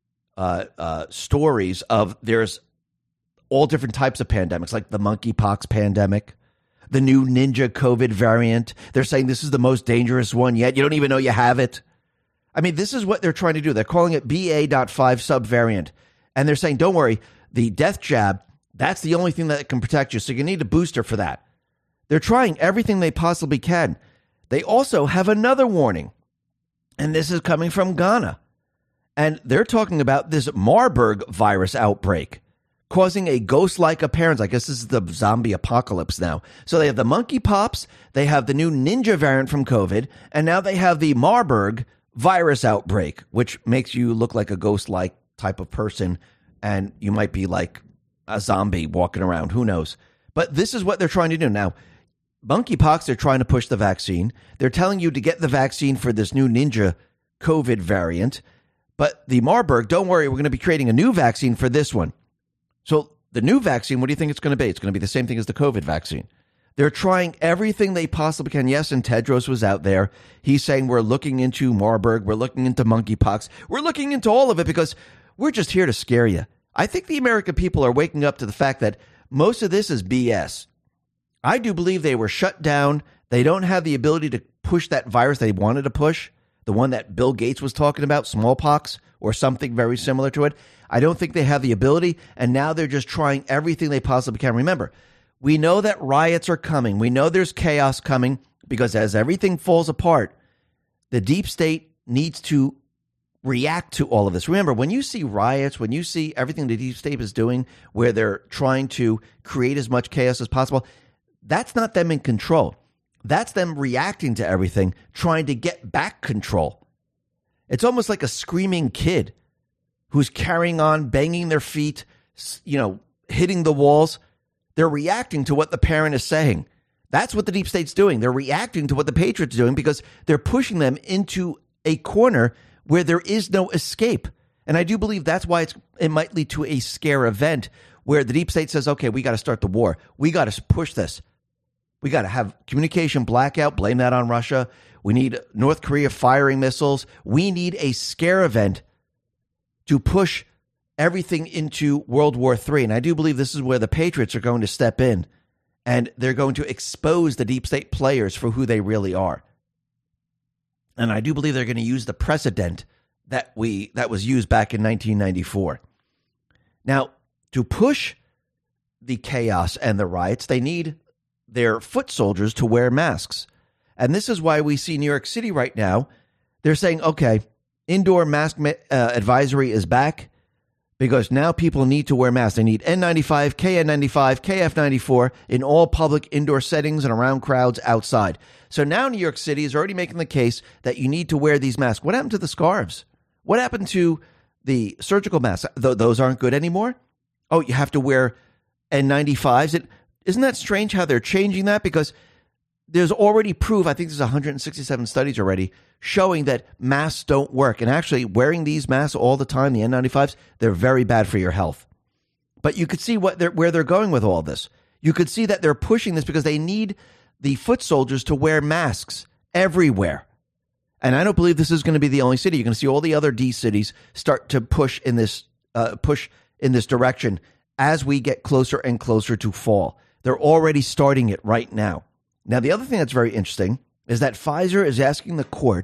stories of there's all different types of pandemics, like the monkeypox pandemic, the new ninja COVID variant. They're saying this is the most dangerous one yet. You don't even know you have it. I mean, this is what they're trying to do. They're calling it BA.5 subvariant. And they're saying, don't worry, the death jab, that's the only thing that can protect you. So you need a booster for that. They're trying everything they possibly can. They also have another warning. And this is coming from Ghana. And they're talking about this Marburg virus outbreak causing a ghost-like appearance. I guess this is the zombie apocalypse now. So they have the monkeypox, they have the new ninja variant from COVID, and now they have the Marburg virus outbreak, which makes you look like a ghost-like type of person, and you might be like a zombie walking around. Who knows? But this is what they're trying to do. Now, monkeypox, they're trying to push the vaccine. They're telling you to get the vaccine for this new ninja COVID variant. But the Marburg, don't worry, we're going to be creating a new vaccine for this one. So the new vaccine, what do you think it's going to be? It's going to be the same thing as the COVID vaccine. They're trying everything they possibly can. Yes, and Tedros was out there. He's saying we're looking into Marburg. We're looking into monkeypox. We're looking into all of it because we're just here to scare you. I think the American people are waking up to the fact that most of this is BS. I do believe they were shut down. They don't have the ability to push that virus they wanted to push, the one that Bill Gates was talking about, smallpox or something very similar to it. I don't think they have the ability, and now they're just trying everything they possibly can. Remember, we know that riots are coming. We know there's chaos coming because as everything falls apart, the deep state needs to react to all of this. Remember, when you see riots, when you see everything the deep state is doing where they're trying to create as much chaos as possible, that's not them in control. That's them reacting to everything, trying to get back control. It's almost like a screaming kid who's carrying on, banging their feet, hitting the walls. They're reacting to what the parent is saying. That's what the deep state's doing. They're reacting to what the patriots are doing because they're pushing them into a corner where there is no escape. And I do believe that's why it might lead to a scare event where the deep state says, okay, we got to start the war. We got to push this. We got to have communication blackout, blame that on Russia. We need North Korea firing missiles. We need a scare event to push everything into World War III. And I do believe this is where the patriots are going to step in, and they're going to expose the deep state players for who they really are. And I do believe they're going to use the precedent that was used back in 1994. Now, to push the chaos and the riots, they need their foot soldiers to wear masks. And this is why we see New York City right now. They're saying, okay, indoor mask advisory is back because now people need to wear masks. They need N95, KN95, KF94 in all public indoor settings and around crowds outside. So now New York City is already making the case that you need to wear these masks. What happened to the scarves? What happened to the surgical masks? Those aren't good anymore? Oh, you have to wear N95s? Isn't that strange how they're changing that? Because there's already proof, I think there's 167 studies already, showing that masks don't work. And actually, wearing these masks all the time, the N95s, they're very bad for your health. But you could see where they're going with all this. You could see that they're pushing this because they need the foot soldiers to wear masks everywhere. And I don't believe this is going to be the only city. You're going to see all the other D cities start to push in this direction as we get closer and closer to fall. They're already starting it right now. Now, the other thing that's very interesting is that Pfizer is asking the court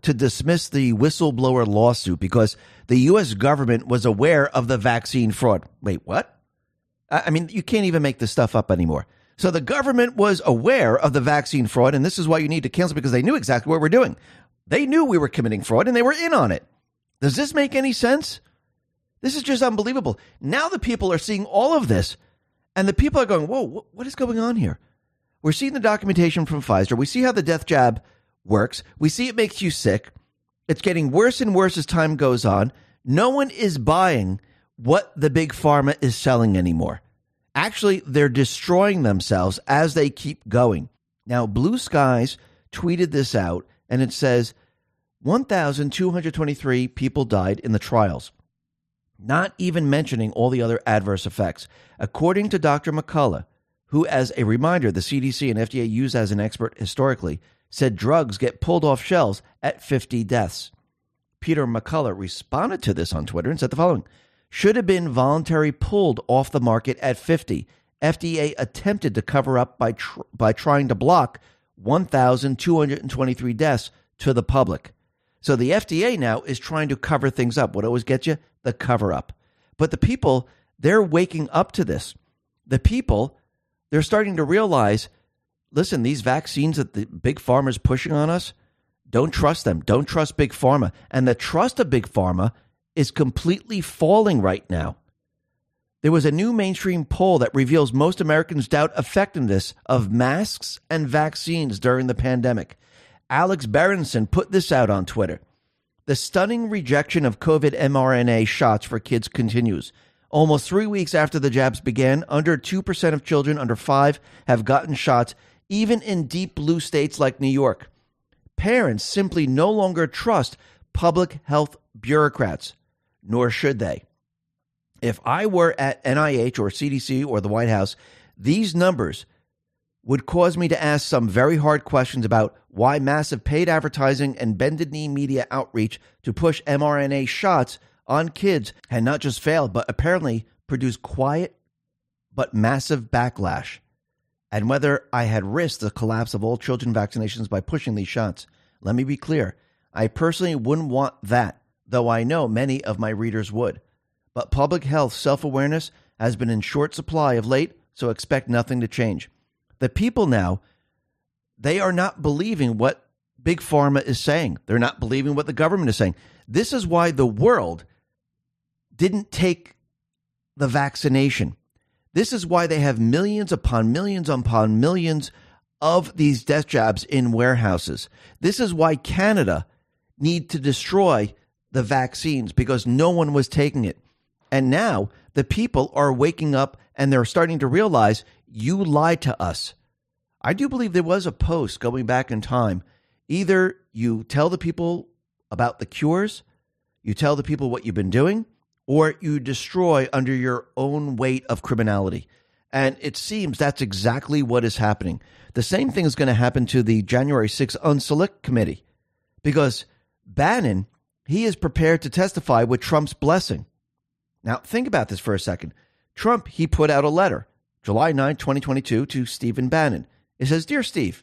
to dismiss the whistleblower lawsuit because the U.S. government was aware of the vaccine fraud. Wait, what? I mean, you can't even make this stuff up anymore. So the government was aware of the vaccine fraud, and this is why you need to cancel, because they knew exactly what we're doing. They knew we were committing fraud, and they were in on it. Does this make any sense? This is just unbelievable. Now the people are seeing all of this, and the people are going, whoa, what is going on here? We're seeing the documentation from Pfizer. We see how the death jab works. We see it makes you sick. It's getting worse and worse as time goes on. No one is buying what the big pharma is selling anymore. Actually, they're destroying themselves as they keep going. Now, Blue Skies tweeted this out, and it says 1,223 people died in the trials, not even mentioning all the other adverse effects. According to Dr. McCullough, who, as a reminder, the CDC and FDA use as an expert historically, said drugs get pulled off shelves at 50 deaths. Peter McCullough responded to this on Twitter and said the following: should have been voluntary pulled off the market at 50. FDA attempted to cover up by trying to block 1,223 deaths to the public. So the FDA now is trying to cover things up. What always gets you? The cover up. But the people, they're waking up to this. The people, they're starting to realize, listen, these vaccines that the big pharma is pushing on us, don't trust them. Don't trust big pharma. And the trust of big pharma is completely falling right now. There was a new mainstream poll that reveals most Americans doubt effectiveness of masks and vaccines during the pandemic. Alex Berenson put this out on Twitter. The stunning rejection of COVID mRNA shots for kids continues. Almost 3 weeks after the jabs began, under 2% of children under 5 have gotten shots, even in deep blue states like New York. Parents simply no longer trust public health bureaucrats, nor should they. If I were at NIH or CDC or the White House, these numbers would cause me to ask some very hard questions about why massive paid advertising and bended knee media outreach to push mRNA shots on kids had not just failed, but apparently produced quiet but massive backlash, and whether I had risked the collapse of all children vaccinations by pushing these shots. Let me be clear. I personally wouldn't want that, though I know many of my readers would. But public health self-awareness has been in short supply of late, so expect nothing to change. The people now, they are not believing what Big Pharma is saying. They're not believing what the government is saying. This is why the world didn't take the vaccination. This is why they have millions upon millions upon millions of these death jabs in warehouses. This is why Canada need to destroy the vaccines, because no one was taking it. And now the people are waking up and they're starting to realize you lied to us. I do believe there was a post going back in time. Either you tell the people about the cures, you tell the people what you've been doing, or you destroy under your own weight of criminality. And it seems that's exactly what is happening. The same thing is going to happen to the January 6th Unselect Committee, because Bannon, he is prepared to testify with Trump's blessing. Now, think about this for a second. Trump, he put out a letter, July 9, 2022, to Stephen Bannon. It says, "Dear Steve,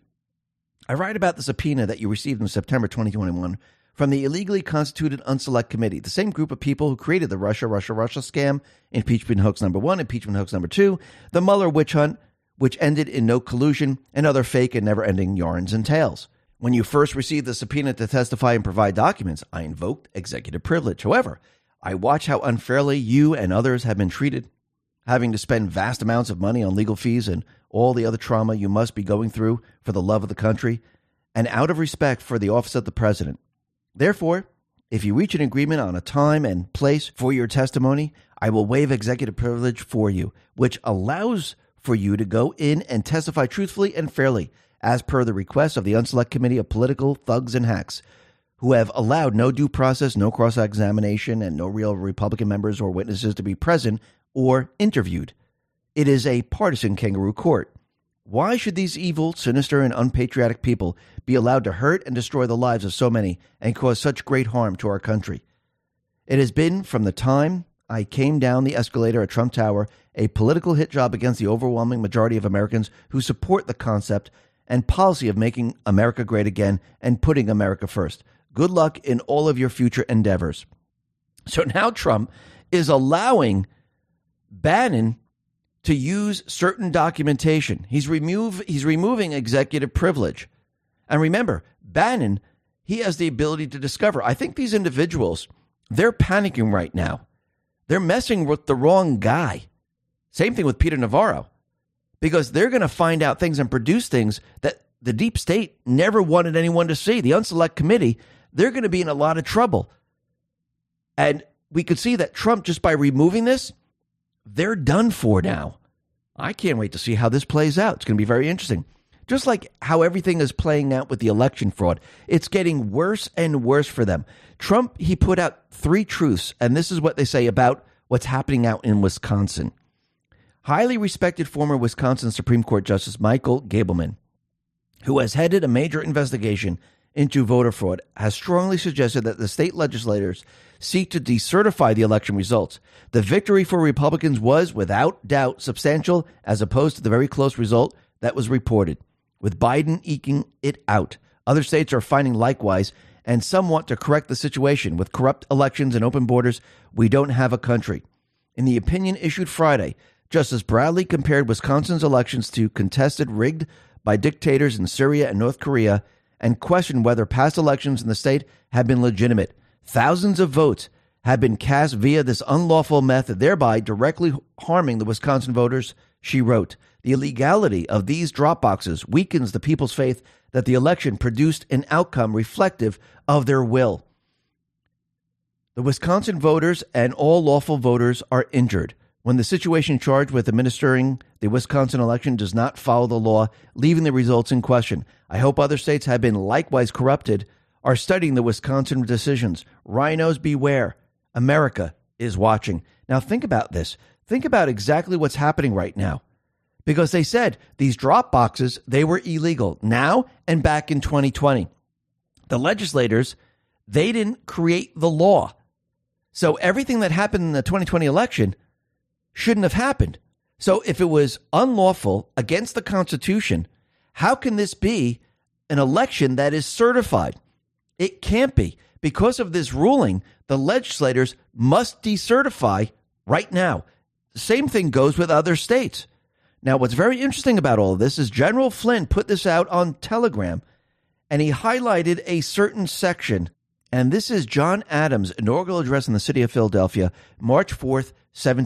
I write about the subpoena that you received in September 2021 from the illegally constituted Unselect Committee, the same group of people who created the Russia scam, impeachment hoax number 1, impeachment hoax number 2, the Mueller witch hunt, which ended in no collusion, and other fake and never-ending yarns and tales. When you first received the subpoena to testify and provide documents, I invoked executive privilege. However, I watch how unfairly you and others have been treated, having to spend vast amounts of money on legal fees and all the other trauma you must be going through for the love of the country, and out of respect for the office of the president. Therefore, if you reach an agreement on a time and place for your testimony, I will waive executive privilege for you, which allows for you to go in and testify truthfully and fairly, as per the request of the Unselect Committee of political thugs and hacks, who have allowed no due process, no cross-examination, and no real Republican members or witnesses to be present or interviewed. It is a partisan kangaroo court. Why should these evil, sinister, and unpatriotic people be allowed to hurt and destroy the lives of so many and cause such great harm to our country? It has been, from the time I came down the escalator at Trump Tower, a political hit job against the overwhelming majority of Americans who support the concept and policy of making America great again and putting America first. Good luck in all of your future endeavors. So now Trump is allowing Bannon to use certain documentation. He's removing executive privilege. And remember, Bannon, he has the ability to discover. I think these individuals, they're panicking right now. They're messing with the wrong guy. Same thing with Peter Navarro, because they're going to find out things and produce things that the deep state never wanted anyone to see. The Unselect Committee, they're going to be in a lot of trouble. And we could see that Trump, just by removing this, they're done for now. I can't wait to see how this plays out. It's going to be very interesting. Just like how everything is playing out with the election fraud, it's getting worse and worse for them. Trump, he put out 3 truths, and this is what they say about what's happening out in Wisconsin. Highly respected former Wisconsin Supreme Court Justice Michael Gableman, who has headed a major investigation into voter fraud, has strongly suggested that the state legislators seek to decertify the election results. The victory for Republicans was, without doubt, substantial as opposed to the very close result that was reported, with Biden eking it out. Other states are finding likewise, and some want to correct the situation. With corrupt elections and open borders, we don't have a country. In the opinion issued Friday, Justice Bradley compared Wisconsin's elections to contested, rigged by dictators in Syria and North Korea, and questioned whether past elections in the state have been legitimate. Thousands of votes have been cast via this unlawful method, thereby directly harming the Wisconsin voters, she wrote. The illegality of these drop boxes weakens the people's faith that the election produced an outcome reflective of their will. The Wisconsin voters and all lawful voters are injured when the situation charged with administering the Wisconsin election does not follow the law, leaving the results in question. I hope other states have been likewise corrupted, are studying the Wisconsin decisions. Rhinos beware. America is watching. Now think about this. Think about exactly what's happening right now. Because they said these drop boxes, they were illegal now and back in 2020. The legislators, they didn't create the law. So everything that happened in the 2020 election shouldn't have happened. So if it was unlawful against the Constitution, how can this be an election that is certified? It can't be. Because of this ruling, the legislators must decertify right now. The same thing goes with other states. Now, what's very interesting about all of this is General Flynn put this out on Telegram, and he highlighted a certain section. And this is John Adams' inaugural address in the city of Philadelphia, March 4th,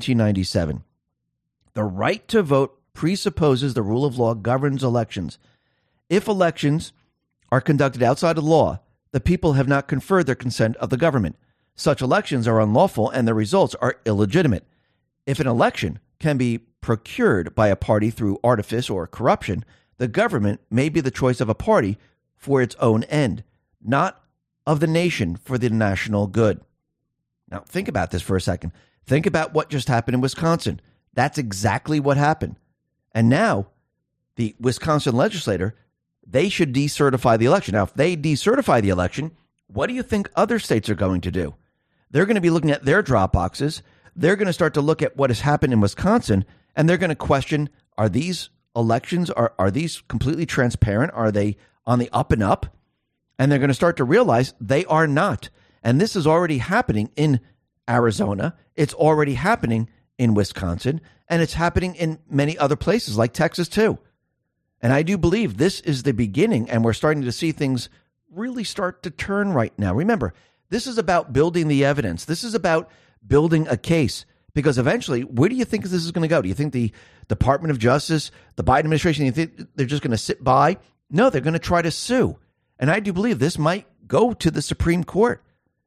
1797. The right to vote presupposes the rule of law governs elections. If elections are conducted outside of law, the people have not conferred their consent of the government. Such elections are unlawful and the results are illegitimate. If an election can be procured by a party through artifice or corruption, the government may be the choice of a party for its own end, not of the nation for the national good. Now, think about this for a second. Think about what just happened in Wisconsin. That's exactly what happened. And now, the Wisconsin legislator, they should decertify the election. Now, if they decertify the election, what do you think other states are going to do? They're going to be looking at their drop boxes. They're going to start to look at what has happened in Wisconsin, and they're going to question, are these elections, are these completely transparent? Are they on the up and up? And they're going to start to realize they are not. And this is already happening in Arizona. It's already happening in Wisconsin, and it's happening in many other places like Texas too. And I do believe this is the beginning, and we're starting to see things really start to turn right now. Remember, this is about building the evidence. This is about building a case, because eventually, where do you think this is going to go? Do you think the Department of Justice, the Biden administration, you think they're just going to sit by? No, they're going to try to sue. And I do believe this might go to the Supreme Court.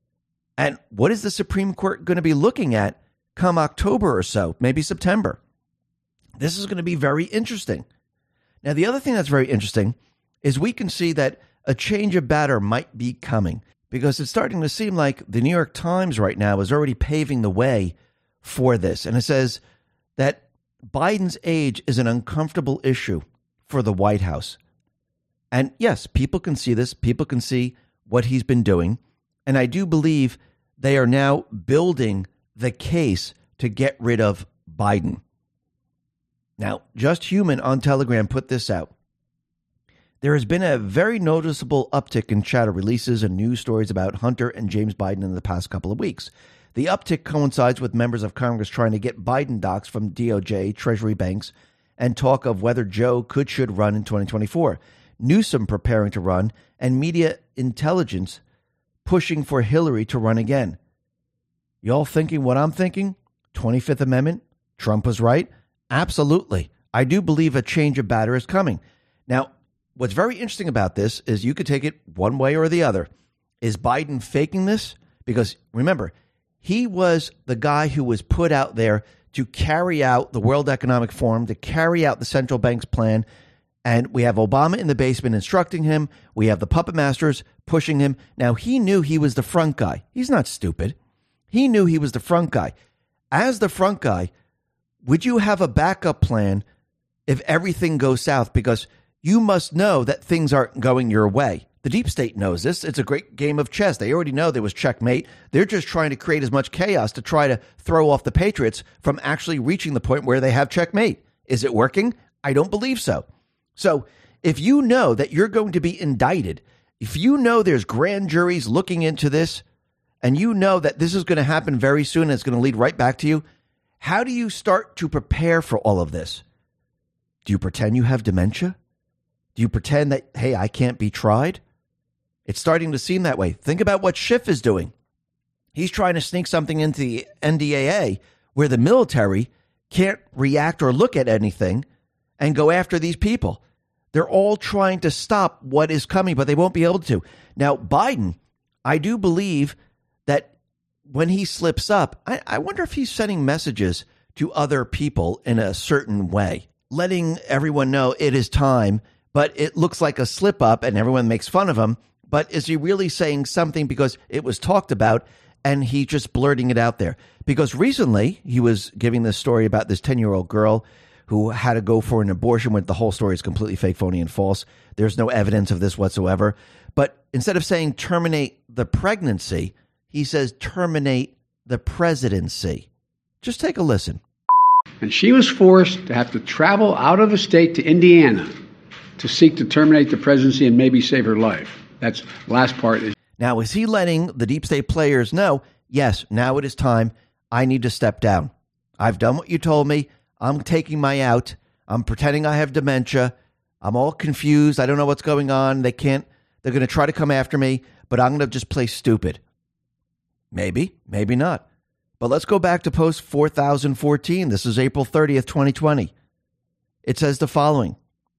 And what is the Supreme Court going to be looking at come October or so, maybe September? This is going to be very interesting. Now, the other thing that's very interesting is we can see that a change of batter might be coming, because it's starting to seem like the New York Times right now is already paving the way for this. And it says that Biden's age is an uncomfortable issue for the White House. And yes, people can see this. People can see what he's been doing. And I do believe they are now building the case to get rid of Biden. Now, Just Human on Telegram put this out. There has been a very noticeable uptick in chatter releases and news stories about Hunter and James Biden in the past couple of weeks. The uptick coincides with members of Congress trying to get Biden docs from DOJ, Treasury banks, and talk of whether Joe should run in 2024. Newsom preparing to run, and media intelligence pushing for Hillary to run again. Y'all thinking what I'm thinking? 25th Amendment? Trump was right? Absolutely. I do believe a change of batter is coming. Now, what's very interesting about this is you could take it one way or the other. Is Biden faking this? Because remember, he was the guy who was put out there to carry out the World Economic Forum, to carry out the central bank's plan. And we have Obama in the basement instructing him. We have the puppet masters pushing him. Now, he knew he was the front guy. He's not stupid. He knew he was the front guy. As the front guy, would you have a backup plan if everything goes south? Because you must know that things aren't going your way. The deep state knows this. It's a great game of chess. They already know there was checkmate. They're just trying to create as much chaos to try to throw off the Patriots from actually reaching the point where they have checkmate. Is it working? I don't believe so. So if you know that you're going to be indicted, if you know there's grand juries looking into this, and you know that this is going to happen very soon and it's going to lead right back to you, how do you start to prepare for all of this? Do you pretend you have dementia? Do you pretend that, hey, I can't be tried? It's starting to seem that way. Think about what Schiff is doing. He's trying to sneak something into the NDAA where the military can't react or look at anything and go after these people. They're all trying to stop what is coming, but they won't be able to. Now, Biden, I do believe that when he slips up, I wonder if he's sending messages to other people in a certain way, letting everyone know it is time, but it looks like a slip up and everyone makes fun of him. But is he really saying something because it was talked about and he just blurting it out there? Because recently he was giving this story about this 10-year-old girl who had to go for an abortion when the whole story is completely fake, phony, and false. There's no evidence of this whatsoever. But instead of saying terminate the pregnancy, he says terminate the presidency. Just take a listen. And she was forced to have to travel out of the state to Indiana to seek to terminate the presidency and maybe save her life. That's the last part. Now, is he letting the deep state players know, yes, now it is time. I need to step down. I've done what you told me. I'm taking my out. I'm pretending I have dementia. I'm all confused. I don't know what's going on. They're going to try to come after me, but I'm going to just play stupid. Maybe, maybe not. But let's go back to post 4014. This is April 30th, 2020. It says the following.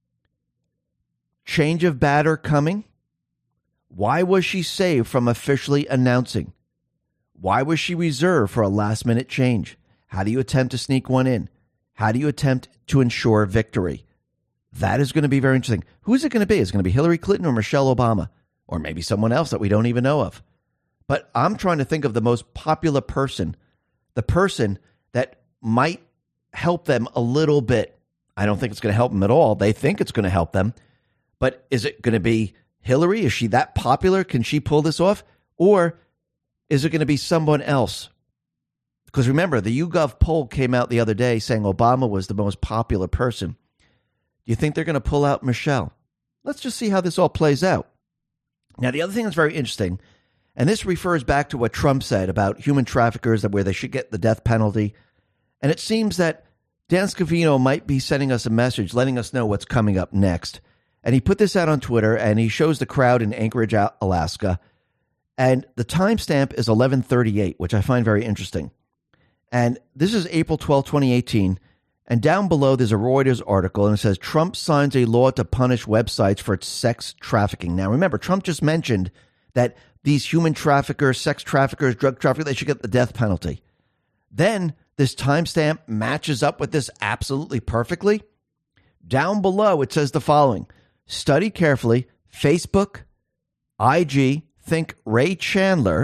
Change of batter coming. Why was she saved from officially announcing? Why was she reserved for a last-minute change? How do you attempt to sneak one in? How do you attempt to ensure victory? That is going to be very interesting. Who is it going to be? Is it going to be Hillary Clinton or Michelle Obama? Or maybe someone else that we don't even know of. But I'm trying to think of the most popular person, the person that might help them a little bit. I don't think it's going to help them at all. They think it's going to help them. But is it going to be Hillary? Is she that popular? Can she pull this off? Or is it going to be someone else? Because remember, the YouGov poll came out the other day saying Obama was the most popular person. Do you think they're going to pull out Michelle? Let's just see how this all plays out. Now, the other thing that's very interesting, and this refers back to what Trump said about human traffickers, where they should get the death penalty. And it seems that Dan Scavino might be sending us a message, letting us know what's coming up next. And he put this out on Twitter, and he shows the crowd in Anchorage, Alaska. And the timestamp is 11:38, which I find very interesting. And this is April 12, 2018. And down below, there's a Reuters article, and it says, Trump signs a law to punish websites for sex trafficking. Now, remember, Trump just mentioned that these human traffickers, sex traffickers, drug traffickers, they should get the death penalty. Then this timestamp matches up with this absolutely perfectly. Down below, it says the following. Study carefully. Facebook, IG, think Ray Chandler,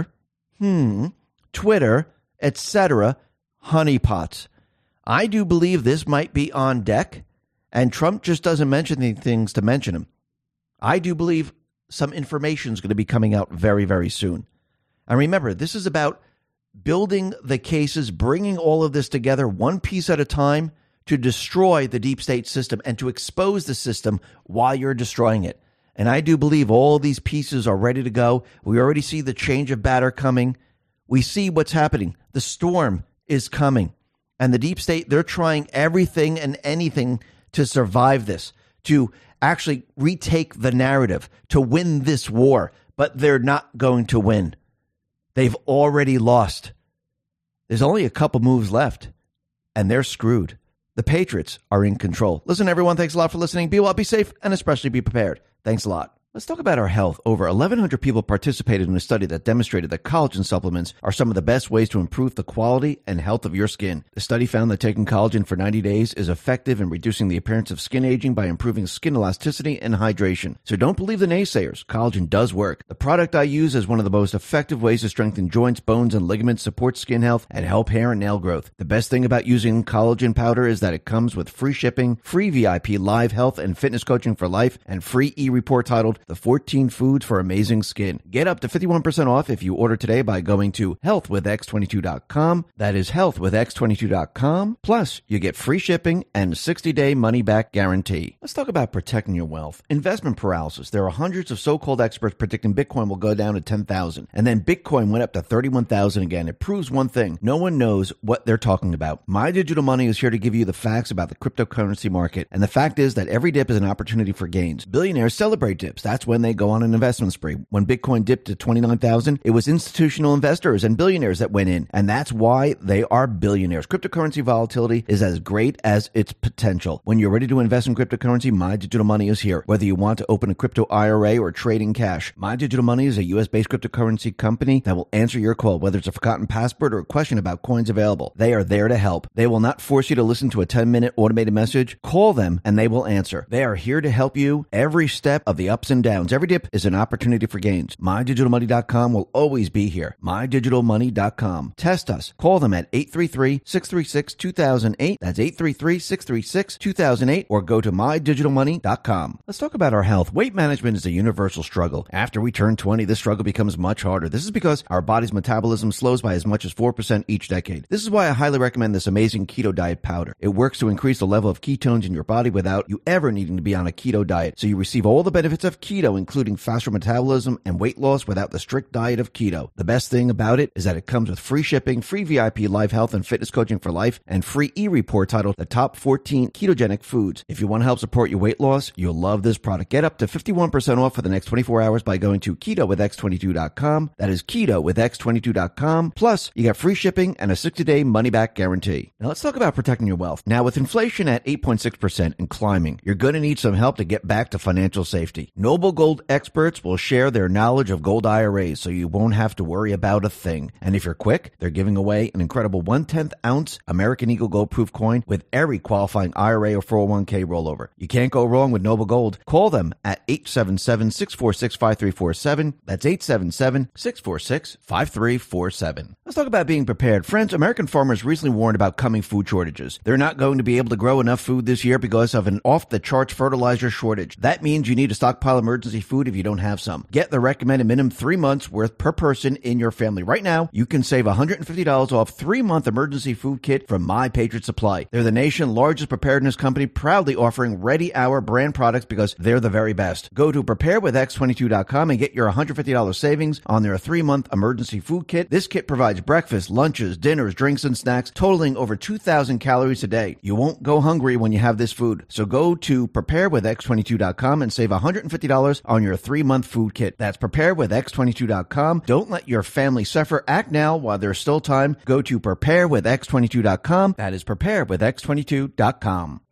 Twitter, etc., honeypots. I do believe this might be on deck, and Trump just doesn't mention these things to mention them. I do believe some information is going to be coming out very, very soon. And remember, this is about building the cases, bringing all of this together one piece at a time to destroy the deep state system and to expose the system while you're destroying it. And I do believe all these pieces are ready to go. We already see the change of batter coming. We see what's happening. The storm is coming. And the deep state, they're trying everything and anything to survive this, to actually retake the narrative, to win this war. But they're not going to win. They've already lost. There's only a couple moves left, and they're screwed. The Patriots are in control. Listen, everyone, thanks a lot for listening. Be well, be safe, and especially be prepared. Thanks a lot. Let's talk about our health. Over 1,100 people participated in a study that demonstrated that collagen supplements are some of the best ways to improve the quality and health of your skin. The study found that taking collagen for 90 days is effective in reducing the appearance of skin aging by improving skin elasticity and hydration. So don't believe the naysayers. Collagen does work. The product I use is one of the most effective ways to strengthen joints, bones, and ligaments, support skin health, and help hair and nail growth. The best thing about using collagen powder is that it comes with free shipping, free VIP live health and fitness coaching for life, and free e-report titled The 14 Foods for Amazing Skin. Get up to 51% off if you order today by going to healthwithx22.com. That is healthwithx22.com. Plus, you get free shipping and 60-day money-back guarantee. Let's talk about protecting your wealth. Investment paralysis. There are hundreds of so-called experts predicting Bitcoin will go down to 10,000. And then Bitcoin went up to 31,000 again. It proves one thing. No one knows what they're talking about. My Digital Money is here to give you the facts about the cryptocurrency market. And the fact is that every dip is an opportunity for gains. Billionaires celebrate dips. That's when they go on an investment spree. When Bitcoin dipped to 29,000, it was institutional investors and billionaires that went in, and that's why they are billionaires. Cryptocurrency volatility is as great as its potential. When you're ready to invest in cryptocurrency, My Digital Money is here. Whether you want to open a crypto IRA or trade in cash, My Digital Money is a U.S.-based cryptocurrency company that will answer your call, whether it's a forgotten password or a question about coins available. They are there to help. They will not force you to listen to a 10-minute automated message. Call them, and they will answer. They are here to help you every step of the ups and downs. Every dip is an opportunity for gains. MyDigitalMoney.com will always be here. MyDigitalMoney.com. Test us. Call them at 833-636-2008. That's 833-636-2008, or go to MyDigitalMoney.com. Let's talk about our health. Weight management is a universal struggle. After we turn 20, this struggle becomes much harder. This is because our body's metabolism slows by as much as 4% each decade. This is why I highly recommend this amazing keto diet powder. It works to increase the level of ketones in your body without you ever needing to be on a keto diet. So you receive all the benefits of keto, including faster metabolism and weight loss without the strict diet of keto. The best thing about it is that it comes with free shipping, free VIP live health and fitness coaching for life, and free e-report titled The Top 14 Ketogenic Foods. If you want to help support your weight loss, you'll love this product. Get up to 51% off for the next 24 hours by going to ketowithx22.com. That is ketowithx22.com. Plus, you get free shipping and a 60-day money-back guarantee. Now let's talk about protecting your wealth. Now, with inflation at 8.6% and climbing, you're going to need some help to get back to financial safety. Noble Gold experts will share their knowledge of gold IRAs so you won't have to worry about a thing. And if you're quick, they're giving away an incredible 1/10 ounce American Eagle Gold Proof coin with every qualifying IRA or 401k rollover. You can't go wrong with Noble Gold. Call them at 877-646-5347. That's 877-646-5347. Let's talk about being prepared. Friends, American farmers recently warned about coming food shortages. They're not going to be able to grow enough food this year because of an off-the-charts fertilizer shortage. That means you need to stockpile emergency food if you don't have some. Get the recommended minimum 3 months worth per person in your family. Right now, you can save $150 off 3-month emergency food kit from My Patriot Supply. They're the nation's largest preparedness company, proudly offering Ready Hour brand products because they're the very best. Go to preparewithx22.com and get your $150 savings on their 3-month emergency food kit. This kit provides breakfast, lunches, dinners, drinks, and snacks totaling over 2,000 calories a day. You won't go hungry when you have this food. So go to preparewithx22.com and save $150 on your 3-month food kit. That's preparewithx22.com. Don't let your family suffer. Act now while there's still time. Go to preparewithx22.com. That is preparewithx22.com.